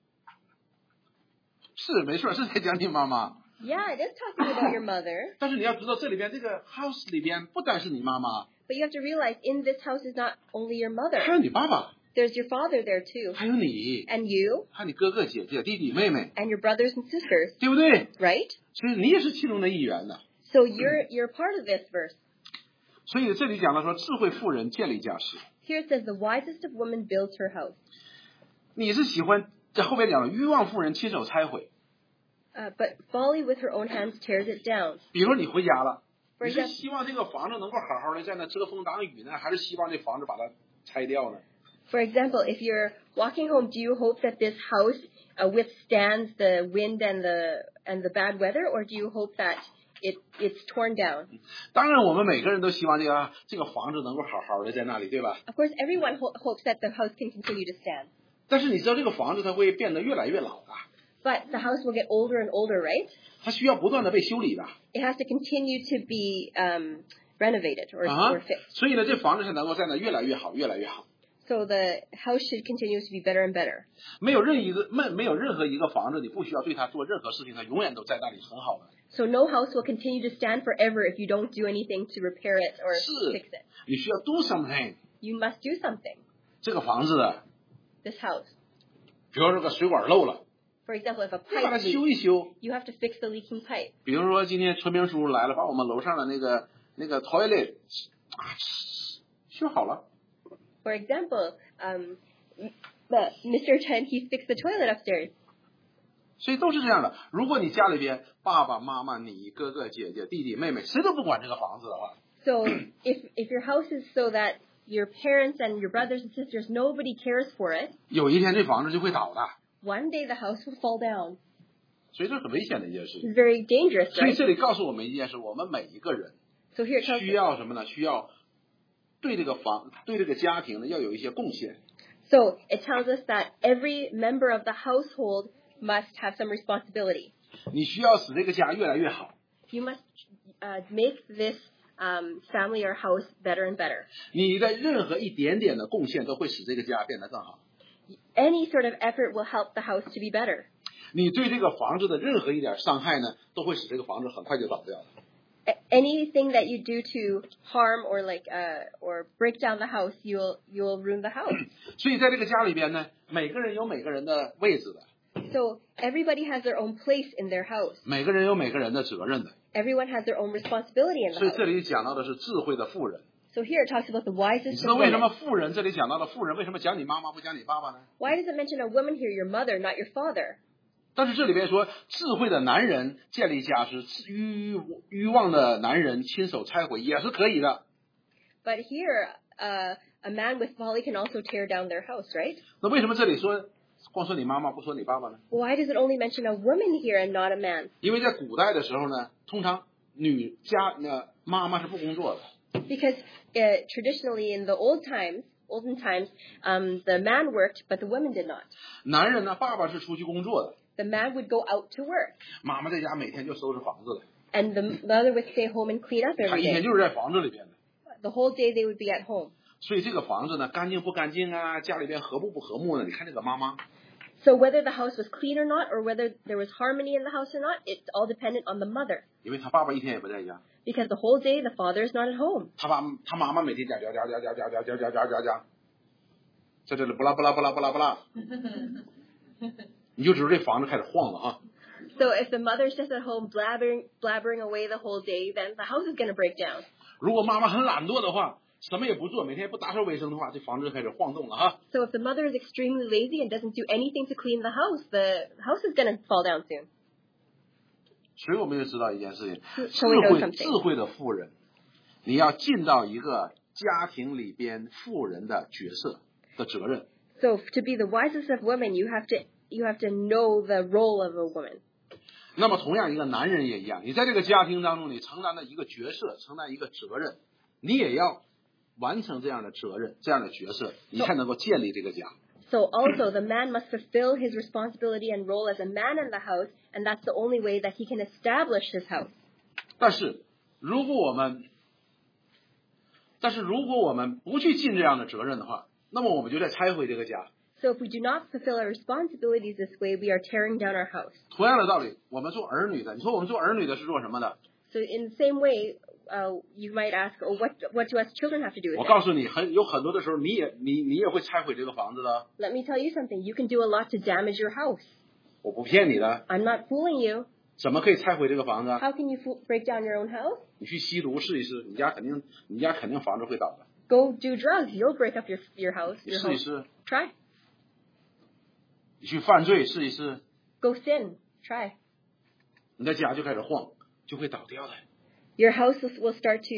是没错，是在讲你妈妈。 Yeah, it is talking about your mother. 但是你要知道，这里边这个 house 里边不单是你妈妈， But you have to realize in this house is not only your 还 mother. 有你爸爸， There's your father there too. 还有你， And you, 还有你哥哥姐姐、弟弟妹妹， and your brothers and sisters, 对不对？ right? 所以你也是其中的一员的。 So you're part of this verse. 所以这里讲到说，智慧妇人建立家室。 Here it says the wisest of women builds her house. 你是喜欢在后边讲了，愚妄妇人亲手拆毁。 But folly with her own hands tears it down. 比如说你回家了， For 你是 example, 希望这个房子能够好好的在那遮风挡雨呢，还是希望这房子把它拆掉呢？ for example, if you're walking home, do you hope that this house withstands the wind and the bad weather, or do you hope that it's torn down. 当然，我们每个人都希望这个房子能够好好的在那里，对吧？ Of course, everyone hopes that the house can continue to stand. 但是你知道这个房子它会变得越来越老的， But the house will get older and older, right? 它需要不断的被修理的。 It has to continue to be renovated or fixed. 所以呢，这房子才能够在那越来越好，越来越好。 So the house should continue to be better and better. 没有任何一个房子，你不需要对它做任何事情，它永远都在那里很好的。 So no house will continue to stand forever if you don't do anything to repair it or 是 fix it. 你需要 do something。 You must do something. 这个房子的， This house. 比如说这个水管漏了， For example, if a 你把它 pipe 修 leaks, 一修。 you have to fix the leaking pipe. 比如说今天春明叔叔来了，把我们楼上的那个 toilet 修好了。 For example, Mr. Chen, he fixed the toilet upstairs. 所以都是这样的。如果你家里边爸爸妈妈、你哥哥姐姐、弟弟妹妹谁都不管这个房子的话， So if your house is so that your parents and your brothers and sisters, nobody cares for it, 有一天这房子就会倒的。 one day the house will fall down. 所以这很危险的一件事情。 It's very dangerous, 所以 right? 这里告诉我们一件事：我们每一个人 So here it tells 需要什么呢？需要对这个家庭呢要有一些贡献。 So it tells us that every member of the household must have some responsibility. 你需要使这个家越来越好。 You must make this family or house better and better. 你的任何一点点的贡献都会使这个家变得更好。 Any sort of effort will help the house to be better. 你对这个房子的任何一点伤害呢，都会使这个房子很快就倒掉了。 Anything that you do to harm or or break down the house, you'll ruin the house. 所以在这个家里边呢，每个人有每个人的位置的， So everybody has their own place in their house. 每个人有每个人的责任的。 Everyone has their own responsibility in 所 the 以这 house. 里讲到的是智慧的妇人。 So here it talks about the 你 wisest 知道 of 为什么 women. 妇人这里讲到的妇人，为什么讲你妈妈不讲你爸爸呢？ Why does it mention a woman here, your mother, not your father? 但是这里边说，智慧的男人建立家室，愚妄的男人亲手拆毁也是可以的。 But here, a man with folly can also tear down their house, right? 那为什么这里说光说你妈妈不说你爸爸呢？ Why does it only mention a woman here and not a man? 因为在古代的时候呢，通常妈妈是不工作的。 Because traditionally in the olden times, the man worked, but the women did not. 男人呢，爸爸是出去工作的， The man would go out to work, 妈妈在家每天就收拾房子了， and the mother would stay home and clean up 她 every 一天 day. 就是在房子里边的。 The whole day they would be at home. 所以这个房子呢，干净不干净啊，家里边和睦不和睦呢？你看这个妈妈， So whether the house was clean or not, or whether there was harmony in the house or not, it's all dependent on the mother. 因为她爸爸一天也不在家， Because the whole day the father is not at home. 她妈妈每天讲，在这里不拉不拉不拉不拉不拉，你就知道这房子开始晃了啊。 So if the mother's just at home blabbering away the whole day, then the house is going to break down. 如果妈妈很懒惰的话，什么也不做，每天也不打扫卫生的话，这房子就开始晃动了哈。 So if the mother is extremely lazy and doesn't do anything to clean the house is going to fall down soon. 所以我们就知道一件事情， So we know something. 智慧的妇人，你要尽到一个家庭里边妇人的角色的责任。 So to be the wisest of women, you have to know the role of a woman. 那么同样一个男人也一样，你在这个家庭当中，你承担的一个角色，承担一个责任，你也要完成这样的责任，这样的角色，你才能够建立这个家。 So also the man must fulfill his responsibility and role as a man in the house, and that's the only way that he can establish his house. 但是如果我们不去尽这样的责任的话，那么我们就在拆毁这个家。 So if we do not fulfill our responsibilities this way, we are tearing down our house. 同样的道理，我们做儿女的，你说我们做儿女的是做什么的？ So in the same way, you might ask, oh, what do us children have to do with 我 it? 告诉你，有很多的时候，你也会拆毁这个房子的。 Let me tell you something. You can do a lot to damage your house. 我不骗你的， I'm not fooling you. 怎么可以拆毁这个房子？ How can you break down your own house? 你去吸毒试一试，你家肯定房子会倒的。 Go do drugs. You'll break up your house. 你 Your 试一 home. 试， Try. 你去犯罪试一试， Go sin. Try. 你的家就开始晃，就会倒掉的。 Your house will start to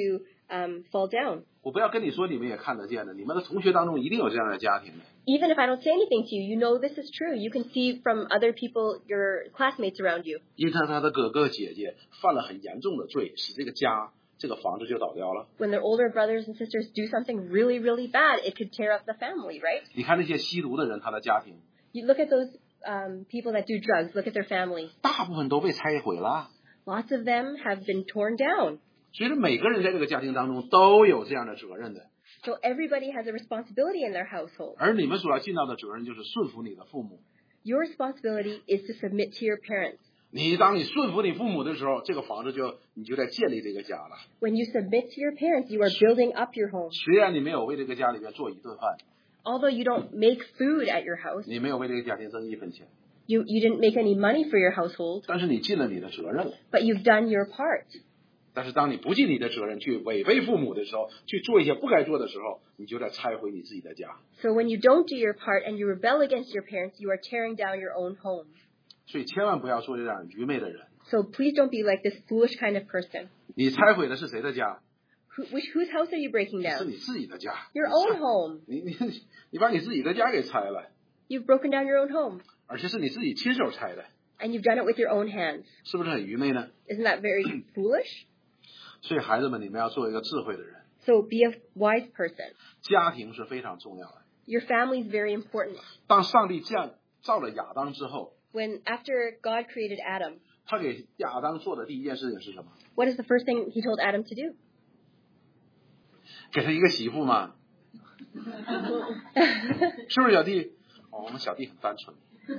fall down. 我不要跟你说，你们也看得见的，你们的同学当中一定有这样的家庭的。 Even if I don't say anything to you, you know this is true. You can see from other people, your classmates around you. 因为他的哥哥姐姐犯了很严重的罪，使这个家这个房子就倒掉了。 When their older brothers and sisters do something really, really bad, it could tear up the family, right? 你看那些吸毒的人，他的家庭 You look at those people that do drugs, look at their family. 大部分都被拆毁了。 Lots of them have been torn down. 所以每个人在这个家庭当中都有这样的责任的。 So everybody has a responsibility in their household. 而你们所要尽到的责任就是顺服你的父母。 Your responsibility is to submit to your parents. 当你顺服你父母的时候，这个房子你就在建立这个家了。 When you submit to your parents, you are building up your home. 虽然你没有为这个家里面做一顿饭， Although you don't make food at your house, 你没有为这个家庭挣一分钱， you didn't make any money for your household, 但是你尽了你的责任了。 but you've done your part. 但是当你不尽你的责任，去违背父母的时候，去做一些不该做的时候，你就在拆毁你自己的家。 So when you don't do your part and you rebel against your parents, you are tearing down your own home. 所以千万不要做这样愚昧的人。 So please don't be like this foolish kind of person. 你拆毁的是谁的家？ Whose house are you breaking 是 down? 你自己的家。 Your own home. 你把你自己的家给拆了， You've broken down your own home. 而且是你自己亲手拆的， And you've done it with your own hands. 是不是很愚昧呢？ Isn't that very foolish? 所以孩子们，你们要做一个智慧的人。 So be a wise person. 家庭是非常重要的。 Your family is very important. 当上帝造了亚当之后， When after God created Adam, 他给亚当做的第一件事情是什么？ what is the first thing he told Adam to do? 给他一个媳妇嘛，是不是小弟？我们小弟很单纯。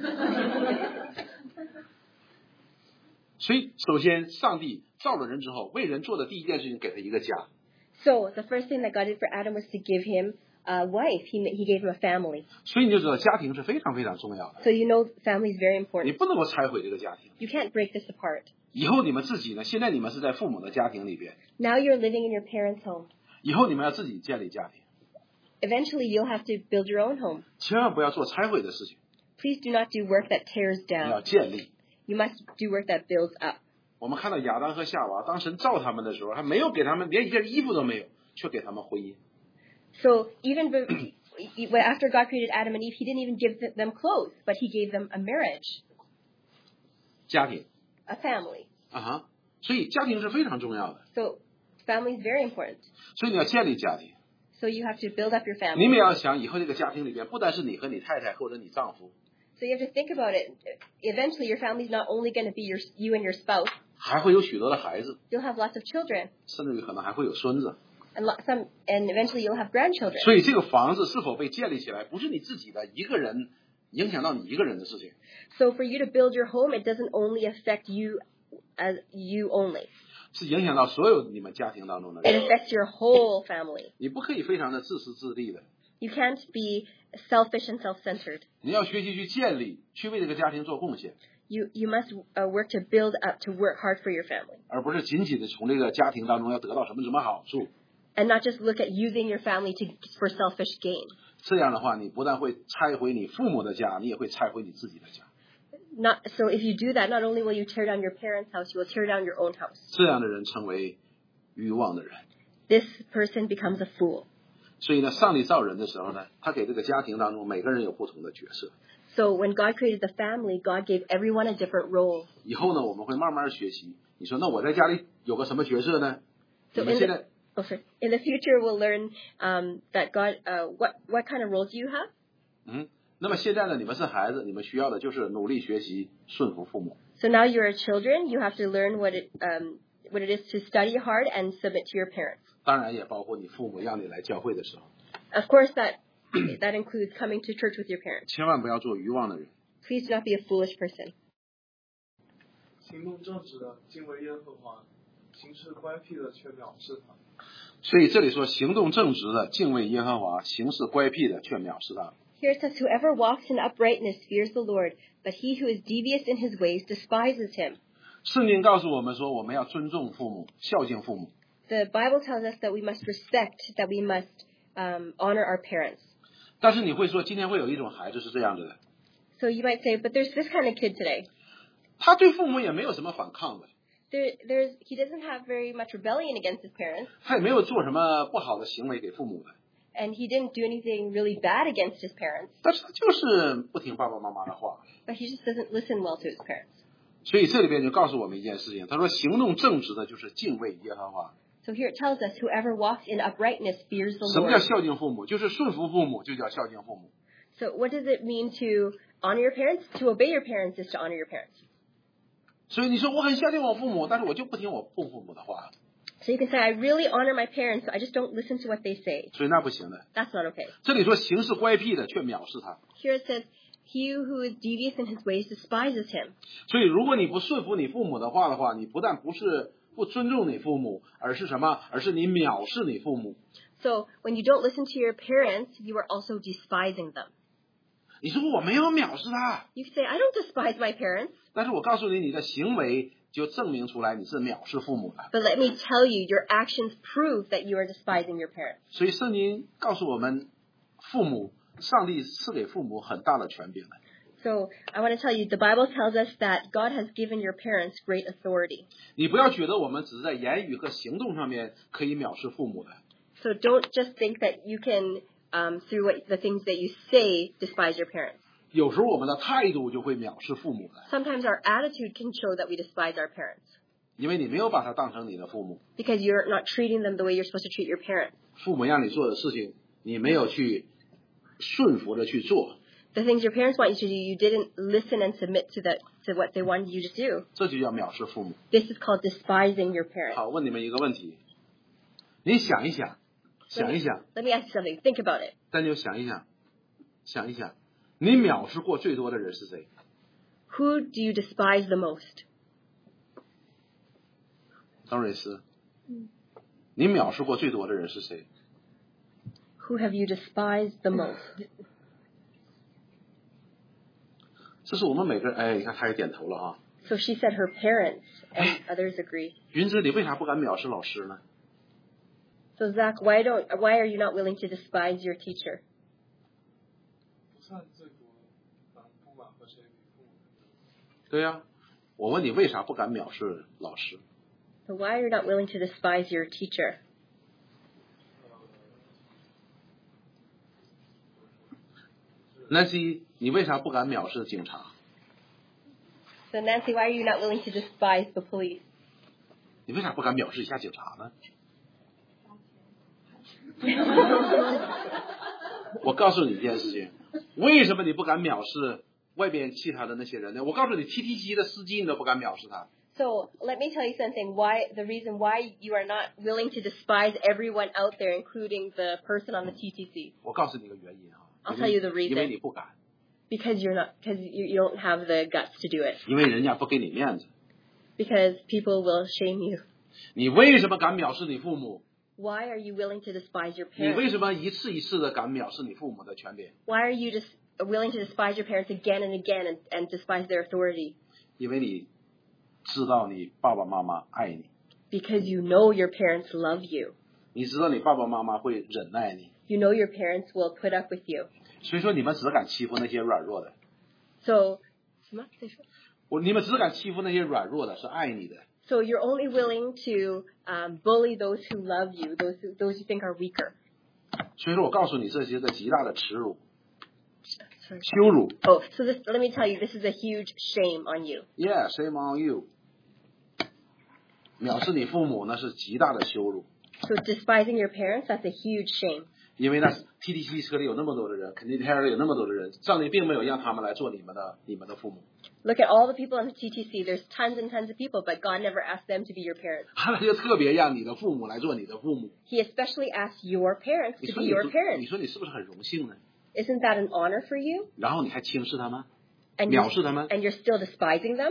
所以，首先，上帝造了人之后，为人做的第一件事情，给他一个家。 So the first thing that God did for Adam was to give him a wife. He gave him a family. 所以你就知道家庭是非常非常重要的。 So you know family is very 你 important. 不能够拆毁这个家庭。 You can't break this apart. 以后你们自己呢？现在你们是在父母的家庭里边， Now you're living in your parents' home. 以后你们要自己建立家庭， Eventually you'll have to build your own home. 千万不要做拆毁的事情， Please do not do work that tears 你要 down. 建立。 You must do work that builds up. 我们看到亚当和夏娃，当神造他们的时候，还没有给他们连一件衣服都没有，却给他们婚姻。 So even after God created Adam and Eve, he didn't even give them clothes, but he gave them a marriage, 家庭 a family. 啊哈，所以家庭是非常重要的。 So family is very important. 所以你要建立家庭， So you have to build up your 你 family. 们也要想，以后这个家庭里边，不单是你和你太太或者你丈夫， So you have to think about it. Eventually your family is not only going to be you and your spouse. 还会有许多的孩子， You'll have lots of children, 甚至于可能还会有孙子。 and eventually you'll have grandchildren. 所以这个房子是否被建立起来，不是你自己的一个人影响到你一个人的事情， So for you to build your home, it doesn't only affect you as you only. 是影响到所有你们家庭当中的 It 人。 affects your whole family. 你不可以非常的自私自利的， You can't be selfish and self-centered. 你要学习去建立，去为这个家庭做贡献， You must work to build up, to work hard for your family. 而不是仅仅的从这个家庭当中要得到什么好处。 And not just look at using your family for selfish gain. 这样的话，你不但会拆毁你父母的家，你也会拆毁你自己的家。 So if you do that, not only will you tear down your parents' house, you will tear down your own house. 这样的人称为欲望的人。 This person becomes a fool. 所以呢，上帝造人的时候呢，他给这个家庭当中每个人有不同的角色。 So when God created the family, God gave everyone a different role. 以后呢，我们会慢慢学习。你说，那我在家里有个什么角色呢？ So 你们现在 in the future, we'll learn that God, what kind of roles do you have? 那么现在呢，你们是孩子，你们需要的就是努力学习，顺服父母。 So now you're children. You have to learn what it is to study hard and submit to your parents. 当然也包括你父母让你来教会的时候， Of course, that includes coming to church with your parents. 千万不要做愚妄的人。 Please do not be a foolish person. 行动正直的敬畏耶和华，行事乖僻的却藐视他。 所以这里说，行动正直的敬畏耶和华，行事乖僻的却藐视他。 Here it says, whoever walks in uprightness fears the Lord, but he who is devious in his ways despises him. 圣经告诉我们说，我们要尊重父母，孝敬父母。 The Bible tells us that we must respect, that we must honor our parents. 但是你会说，今天会有一种孩子是这样子的， So you might say, but there's this kind of kid today. 他对父母也没有什么反抗的， he doesn't have very much rebellion against his parents, 他也没有做什么不好的行为给父母的， and he didn't do anything really bad against his parents, 但是他就是不听爸爸妈妈的话。 but he just doesn't listen well to his parents. 所以这里边就告诉我们一件事情，他说行动正直的就是敬畏耶和华。 So here it tells us, whoever walks in uprightness fears the 什么叫 Lord. 孝敬父母？就是顺服父母就叫孝敬父母。 So what does it mean to honor your parents? To obey your parents is to honor your parents. 所以你说我很孝敬我父母，但是我就不听我父母的话， So you can say, I really honor my parents, I just don't listen to what they say. 所以那不行的。 That's not okay. 这里说行事乖僻的却藐视他， Here it says, he who is devious in his ways despises him. 所以如果你不顺服你父母的话的话，你不但不是不尊重你父母，而是什么？而是你藐视你父母。 So when you don't listen to your parents, you are also despising them. 你说我没有藐视他， You can say, I don't despise my parents, 但是我告诉你，你的行为就证明出来你是藐视父母的。 but let me tell you, your actions prove that you are despising your parents. 所以圣经告诉我们，父母，上帝赐给父母很大的权柄的。 So I want to tell you, the Bible tells us that God has given your parents great authority. 你不要觉得我们只是在言语和行动上面可以藐视父母的。 So don't just think that you can, through the things that you say, despise your parents. 有时候我们的态度就会藐视父母的， Sometimes our attitude can show that we despise our parents 因为你没有把他当成你的父母， because you're not treating them the way you're supposed to treat your parents. 父母让你做的事情，你没有去顺服的去做， The things your parents want you to do, you didn't listen and submit to what they wanted you to do. 这就叫藐视父母。 This is called despising your parents. 好，问你们一个问题，你想一想，想一想， Let me ask you something. Think about it. 咱就想一想，想一想，你藐视过最多的人是谁？ Who do you despise the most? 张瑞思，你藐视过最多的人是谁？ Who have you despised the most? 这是我们每个人，哎，你看他也点头了啊。 So she said her parents, and others agree. 云芝，你为啥不敢藐视老师呢？ So Zach, why are you not willing to despise your teacher? 不算最多，不管和谁比父母。 对呀、我问你为啥不敢藐视老师？ So why are you not willing to despise your teacher? Nancy，你为啥不敢藐视警察？ So Nancy, why are you not willing to despise the police? 你为啥不敢藐视一下警察呢？我告诉你一件事情，为什么你不敢藐视外边其他的那些人呢？我告诉你 ，TT 机的司机你都不敢藐视他。 So let me tell you something. The reason why you are not willing to despise everyone out there, including the person on the TTC, 我告诉你个原因啊。 I'll tell you the reason. 因为你不敢， because you don't have the guts to do it. 因为人家不给你面子。 Because people will shame you. 你为什么敢藐视你父母？ Why are you willing to despise your 你为 parents? 什么一次一次的敢藐视你父母的权柄？ Why are you just willing to despise your parents again and again and despise their authority? 因为你知道你爸爸妈妈爱你， Because you know your parents love you. 你知道你爸爸妈妈会忍耐你， You know your parents will put up with you. 所以说你们只敢欺负那些软弱的。 So, 你们只敢欺负那些软弱的，是爱你的。 so you're only willing to bully those who love you, those you think are weaker. 所以说我告诉你，这是一个极大的耻辱、 Sorry. 羞辱。 Oh, so let me tell you, this is a huge shame on you. Yeah, shame on you。藐视你父母那是极大的羞辱， So despising your parents, that's a huge shame. 因为那 TTC 车里有那么多的人，肯定天里有那么多的人，上帝并没有让他们来做你们的父母。 Look at all the people on the TTC. There's tons and tons of people, but God never asked them to be your parents. 他就特别让你的父母来做你的父母。 He especially asked your parents 你 to 说 be 你 your 你 parents. 说你是不是很荣幸呢？ Isn't that an honor for you? 然后你还轻视他们， And 藐视他们。 you're still despising them?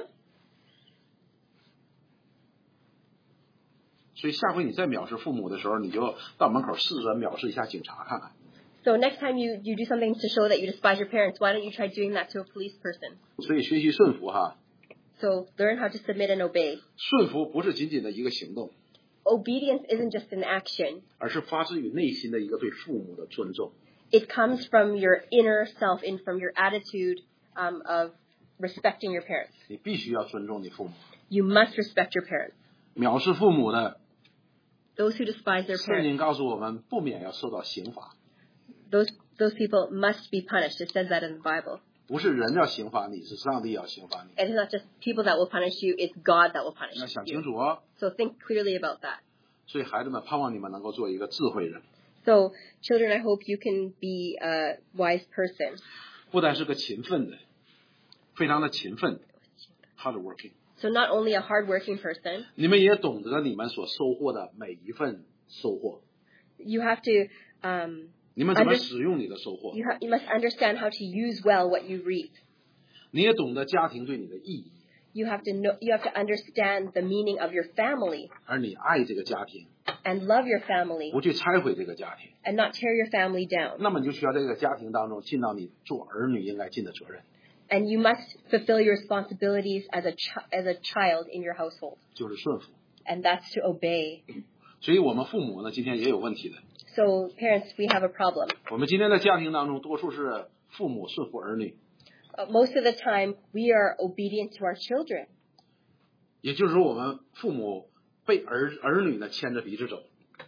所以下回你再藐视父母的时候，你就到门口试着藐视一下警察看看。 So next time you do something to show that you despise your parents, why don't you try doing that to a police person? 所以学习顺服哈， So learn how to submit and obey. 顺服不是仅仅的一个行动， Obedience isn't just an action. 而是发自于内心的一个对父母的尊重。 It comes from your inner self and from your attitude of respecting your parents. 你必须要尊重你父母， You must respect your parents. 藐视父母的， Those who despise their 圣 parents, 经告诉我们，不免要受到刑罚。 those people must be punished. It says that in the Bible. 不是人要刑罚你，是上帝要刑罚你。 And it's not just people that will punish you, it's God that will punish 你要想 you. 清楚哦。 So think clearly about that. 所以孩子们，盼望你们能够做一个智慧人， So children, I hope you can be a wise person. 不但是个勤奋的，非常的勤奋 ，hardworking。 So not only a hardworking person, 你们也懂得你们所收获的每一份收获， you have to, 你们怎么使用你的收获， you must understand how to use well what you reap. 你也懂得家庭对你的意义， You have to understand the meaning of your family 而你爱这个家庭， and love your family 不去拆毁这个家庭， and not tear your family down. 那么你就需要在这个家庭当中尽到你做儿女应该尽的责任， And you must fulfill your responsibilities as a child in your household. 就是顺服。 And that's to obey. 所以我们父母呢，今天也有问题的。 So parents, we have a problem. 我们今天的家庭当中，多数是父母顺服儿女， Most of the time, we are obedient to our children. 也就是说，我们父母被儿女呢牵着鼻子走。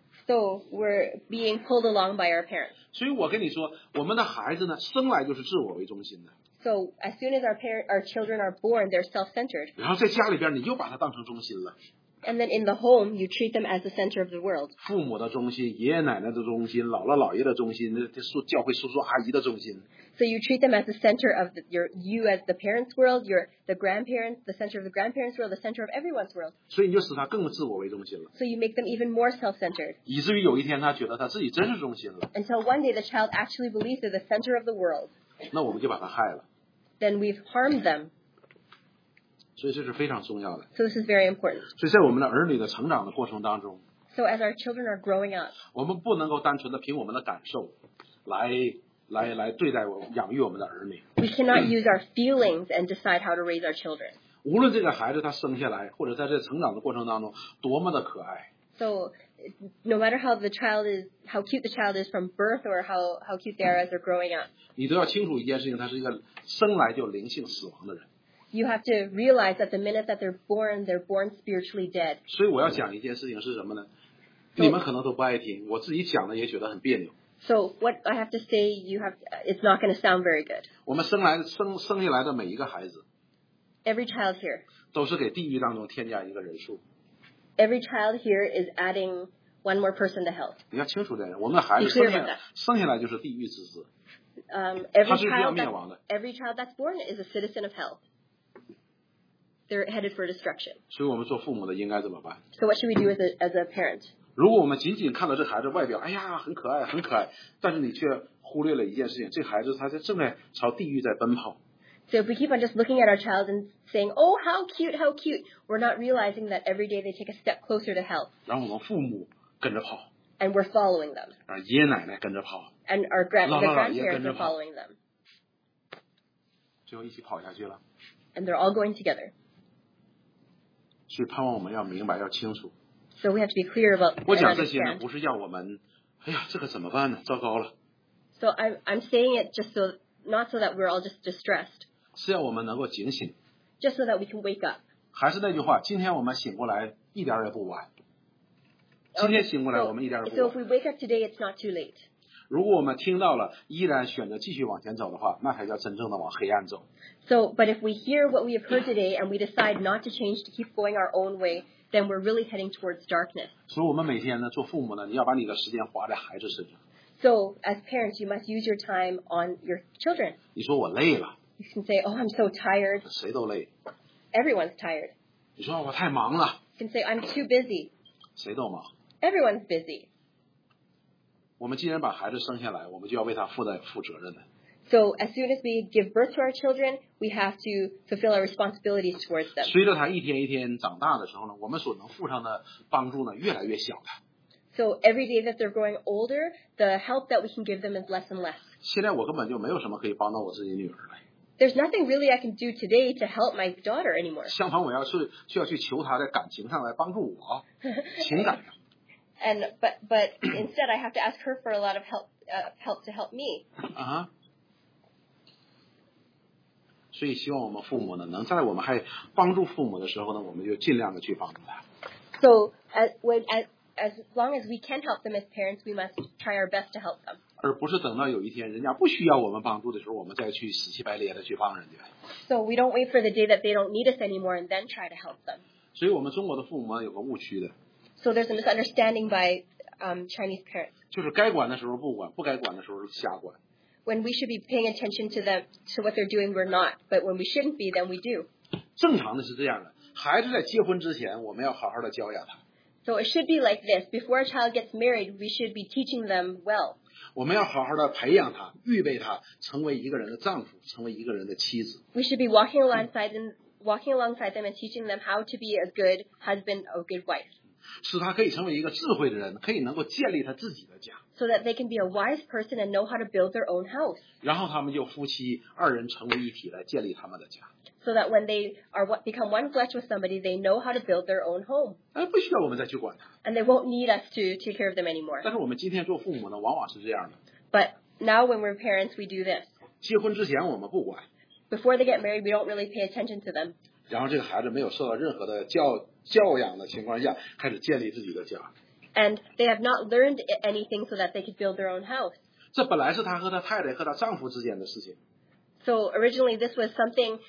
So we're being pulled along by our parents. 所以我跟你说，我们的孩子呢，生来就是自我为中心的， So as soon as our children are born, they're self-centered. 然后在家里边你又把他当成中心了， And then in the home, you treat them as the center of the world. 父母的中心、爷爷奶奶的中心、姥姥姥爷的中心、教会叔叔阿姨的中心。 So you treat them as the center of you as the parents' world, the grandparents, the center of the grandparents' world, the center of everyone's world. 所以你就使他更自我为中心了， So you make them even more self-centered. 以至于有一天他觉得他自己真是中心了， Until one day the child actually believes they're the center of the world. 那我们就把他害了。 Then we've harmed them. 所以这是非常重要的。 So this is very important. 所以在我们的儿女的成长的过程当中， So as our children are growing up, 我们不能够单纯的凭我们的感受来对待养育我们的儿女。 we cannot use our feelings and decide how to raise our children. 无论这个孩子他生下来，或者在这成长的过程当中多么的可爱， So no matter how cute the child is from birth or how cute they are as they're growing up, 你都要清楚一件事情，他是一个生来就灵性死亡的人。 you have to realize that the minute that they're born spiritually dead. 所以我要讲一件事情是什么呢？你们可能都不爱听，我自己讲的也觉得很别扭。 So what I have to say, it's not going to sound very good. 我们生下来的每一个孩子， Every child here, 都是给地狱当中添加一个人数。 every child here is adding one more person to hell. 你要清楚这点，我们的孩子 Be clear about that. 生下来就是地狱之子， Every 他是要灭亡的。 every child that's born is a citizen of hell. They're headed for destruction. 所以我们做父母的应该怎么办？ So what should we do as a parent? 如果我们仅仅看到这孩子外表，哎呀很可爱很可爱，但是你却忽略了一件事情，这孩子他正在朝地狱在奔跑。 So if we keep on just looking at our child and saying, "Oh, how cute, how cute," we're not realizing that every day they take a step closer to hell, 然后我们父母跟着跑， and we're following them, 爷爷奶奶跟着跑， and the grandparents are following them, 最后一起跑下去了。 and they're all going together. 所以盼望我们要明白要清楚。 So we have to be clear about 我 and 讲这些呢， understand. 不是要我们，哎呀，这个怎么办呢？糟糕了， So I'm saying it not so that we're all just distressed, 是要我们能够警醒。 just so that we can wake up. 还是那句话，今天我们醒过来一点也不晚。今天醒过来，我们一点也不 So 晚 if。we wake up today, it's not too late. 如果我们听到了，依然选择继续往前走的话，那才叫真正的往黑暗走。 So, but if we hear what we have heard today and we decide not to change, to keep going our own way, then we're really heading towards darkness. 所以，我们每天呢，做父母呢，你要把你的时间花在孩子身上。 So, as parents, you must use your time on your children. 你说我累了， You can say, "Oh, I'm so tired." 谁都累。 Everyone's tired. 你说我太忙了， You can say, "I'm too busy." 谁都忙。 Everyone's busy. 我们既然把孩子生下来，我们就要为他负责任的。 So, as soon as we give birth to our children, we have to fulfill our responsibilities towards them. 随着他一天一天长大的时候呢，我们所能付上的帮助呢，越来越小了。 So, every day that they're growing older, the help that we can give them is less and less. 现在我根本就没有什么可以帮到我自己女儿的。 There's nothing really I can do today to help my daughter anymore. 相反，我需要去求她在感情上来帮助我，情感上。 But instead I have to ask her for a lot of help to help me. 啊， 所以希望我们父母呢，能在我们还帮助父母的时候呢，我们就尽量的去帮助他。 So as long as we can help them as parents, we must try our best to help them. 而不是等到有一天人家不需要我们帮助的时候，我们再去死乞白咧的去帮人家。 So we don't wait for the day that they don't need us anymore and then try to help them. 所以我们中国的父母有个误区的， So there's a misunderstanding by Chinese parents. 就是该管的时候不管，不该管的时候瞎管。 When we should be paying attention to them, to what they're doing, we're not. But when we shouldn't be, then we do. 正常的是这样的，孩子在结婚之前，我们要好好的教养他。 So it should be like this. Before a child gets married, we should be teaching them well. 我们要好好的培养他，预备他成为一个人的丈夫，成为一个人的妻子。 We should be walking alongside them and teaching them how to be a good husband, a good wife, 使他可以成为一个智慧的人，可以能够建立他自己的家。 so that they can be a wise person and know how to build their own house. 然后他们就夫妻二人成为一体来建立他们的家。 So that when they become one flesh with somebody, they know how to build their own home. 不需要我们再去管他。 And they won't need us to take care of them anymore. 但是我们今天做父母呢，往往是这样的： But now when we're parents, we do this. 结婚之前我们不管， Before they get married, we don't really pay attention to them. 然后这个孩子没有受到任何的教养的情况下，开始建立自己的家。 And they have not learned anything so that they could build their own house. 这本来是他和他太太和他丈夫之间的事情。 So originally this was something,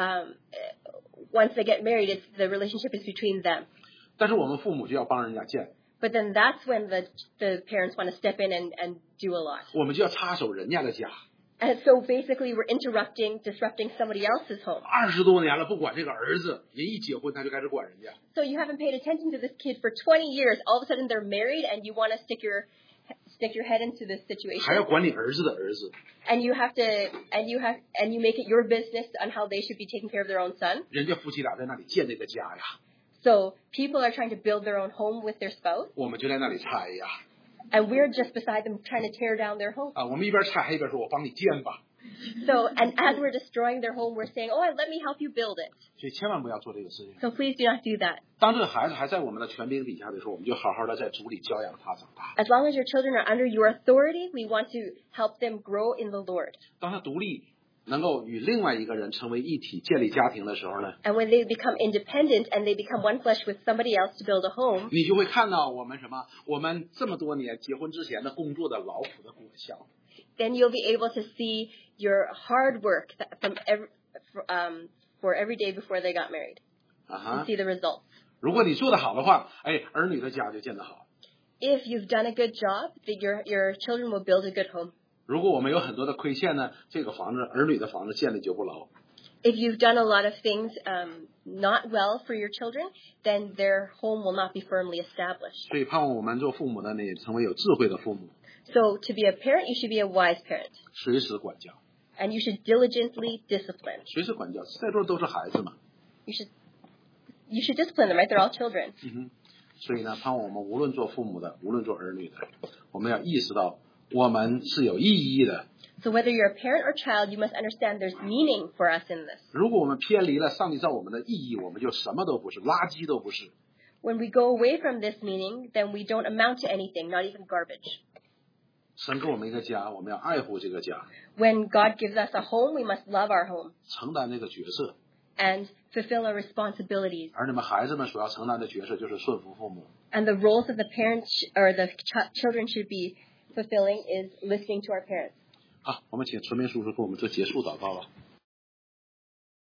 once they get married, the relationship is between them. 但是我们父母就要帮人家建， But then that's when the parents want to step in and do a lot. 我们就要插手人家的家。 And so basically we're disrupting somebody else's home. 20多年了，不管这个儿子，人一结婚他就开始管人家。 So you haven't paid attention to this kid for 20 years. All of a sudden they're married and you want to stick your head into this 还要 situation. 管你儿子的儿子， And you make it your business on how they should be taking care of their own son. 人家夫妻俩在那里建这个家呀， So people are trying to build their own home with their spouse. 我们就在那里拆呀。 And we're just beside them trying to tear down their home. 我们一边拆还一边说：“我帮你建吧。 So, and as we're destroying their home, we're saying, let me help you build it. ” 所以千万不要做这个事情。 So please do not do that. 当这个孩子还在我们的权柄底下的时候，我们就好好的在主里教养他长大。 As long as your children are under your authority, we want to help them grow in the Lord. 当他独立，能够与另外一个人成为一体，建立家庭的时候呢， And when they become independent and they become one flesh with somebody else to build a home, 你就会看到我们我们这么多年结婚之前的工作的劳苦的果效。 then you'll be able to see your hard work for every day before they got married. And see the results. 如果你做得好的话，儿女的家就建得好。 If you've done a good job, your children will build a good home. 如果我们有很多的亏欠呢，这个房子，儿女的房子建立就不牢。 If you've done a lot of things not well for your children, then their home will not be firmly established. 所以盼望我们做父母的呢，也成为有智慧的父母， So to be a parent, you should be a wise parent. 随时管教， And you should diligently discipline. 随时管教，在座都是孩子嘛。 You should discipline them, right? They're all children. 所以呢，盼望我们无论做父母的，无论做儿女的，我们要意识到我们是有意义的。 So whether you're a parent or child, you must understand there's meaning for us in this. 如果我们偏离了上帝造我们的意义，我们就什么都不是，垃圾都不是。 When we go away from this meaning, then we don't amount to anything, not even garbage. 神给我们一个家，我们要爱护这个家， When God gives us a home, we must love our home 承担这个角色。 and fulfill our responsibilities. 而你们孩子们所要承担的角色就是顺服父母。 And the roles of the parents or the children should be fulfilling is listening to our parents. 好，我们请陈明叔叔给我们做结束祷告吧。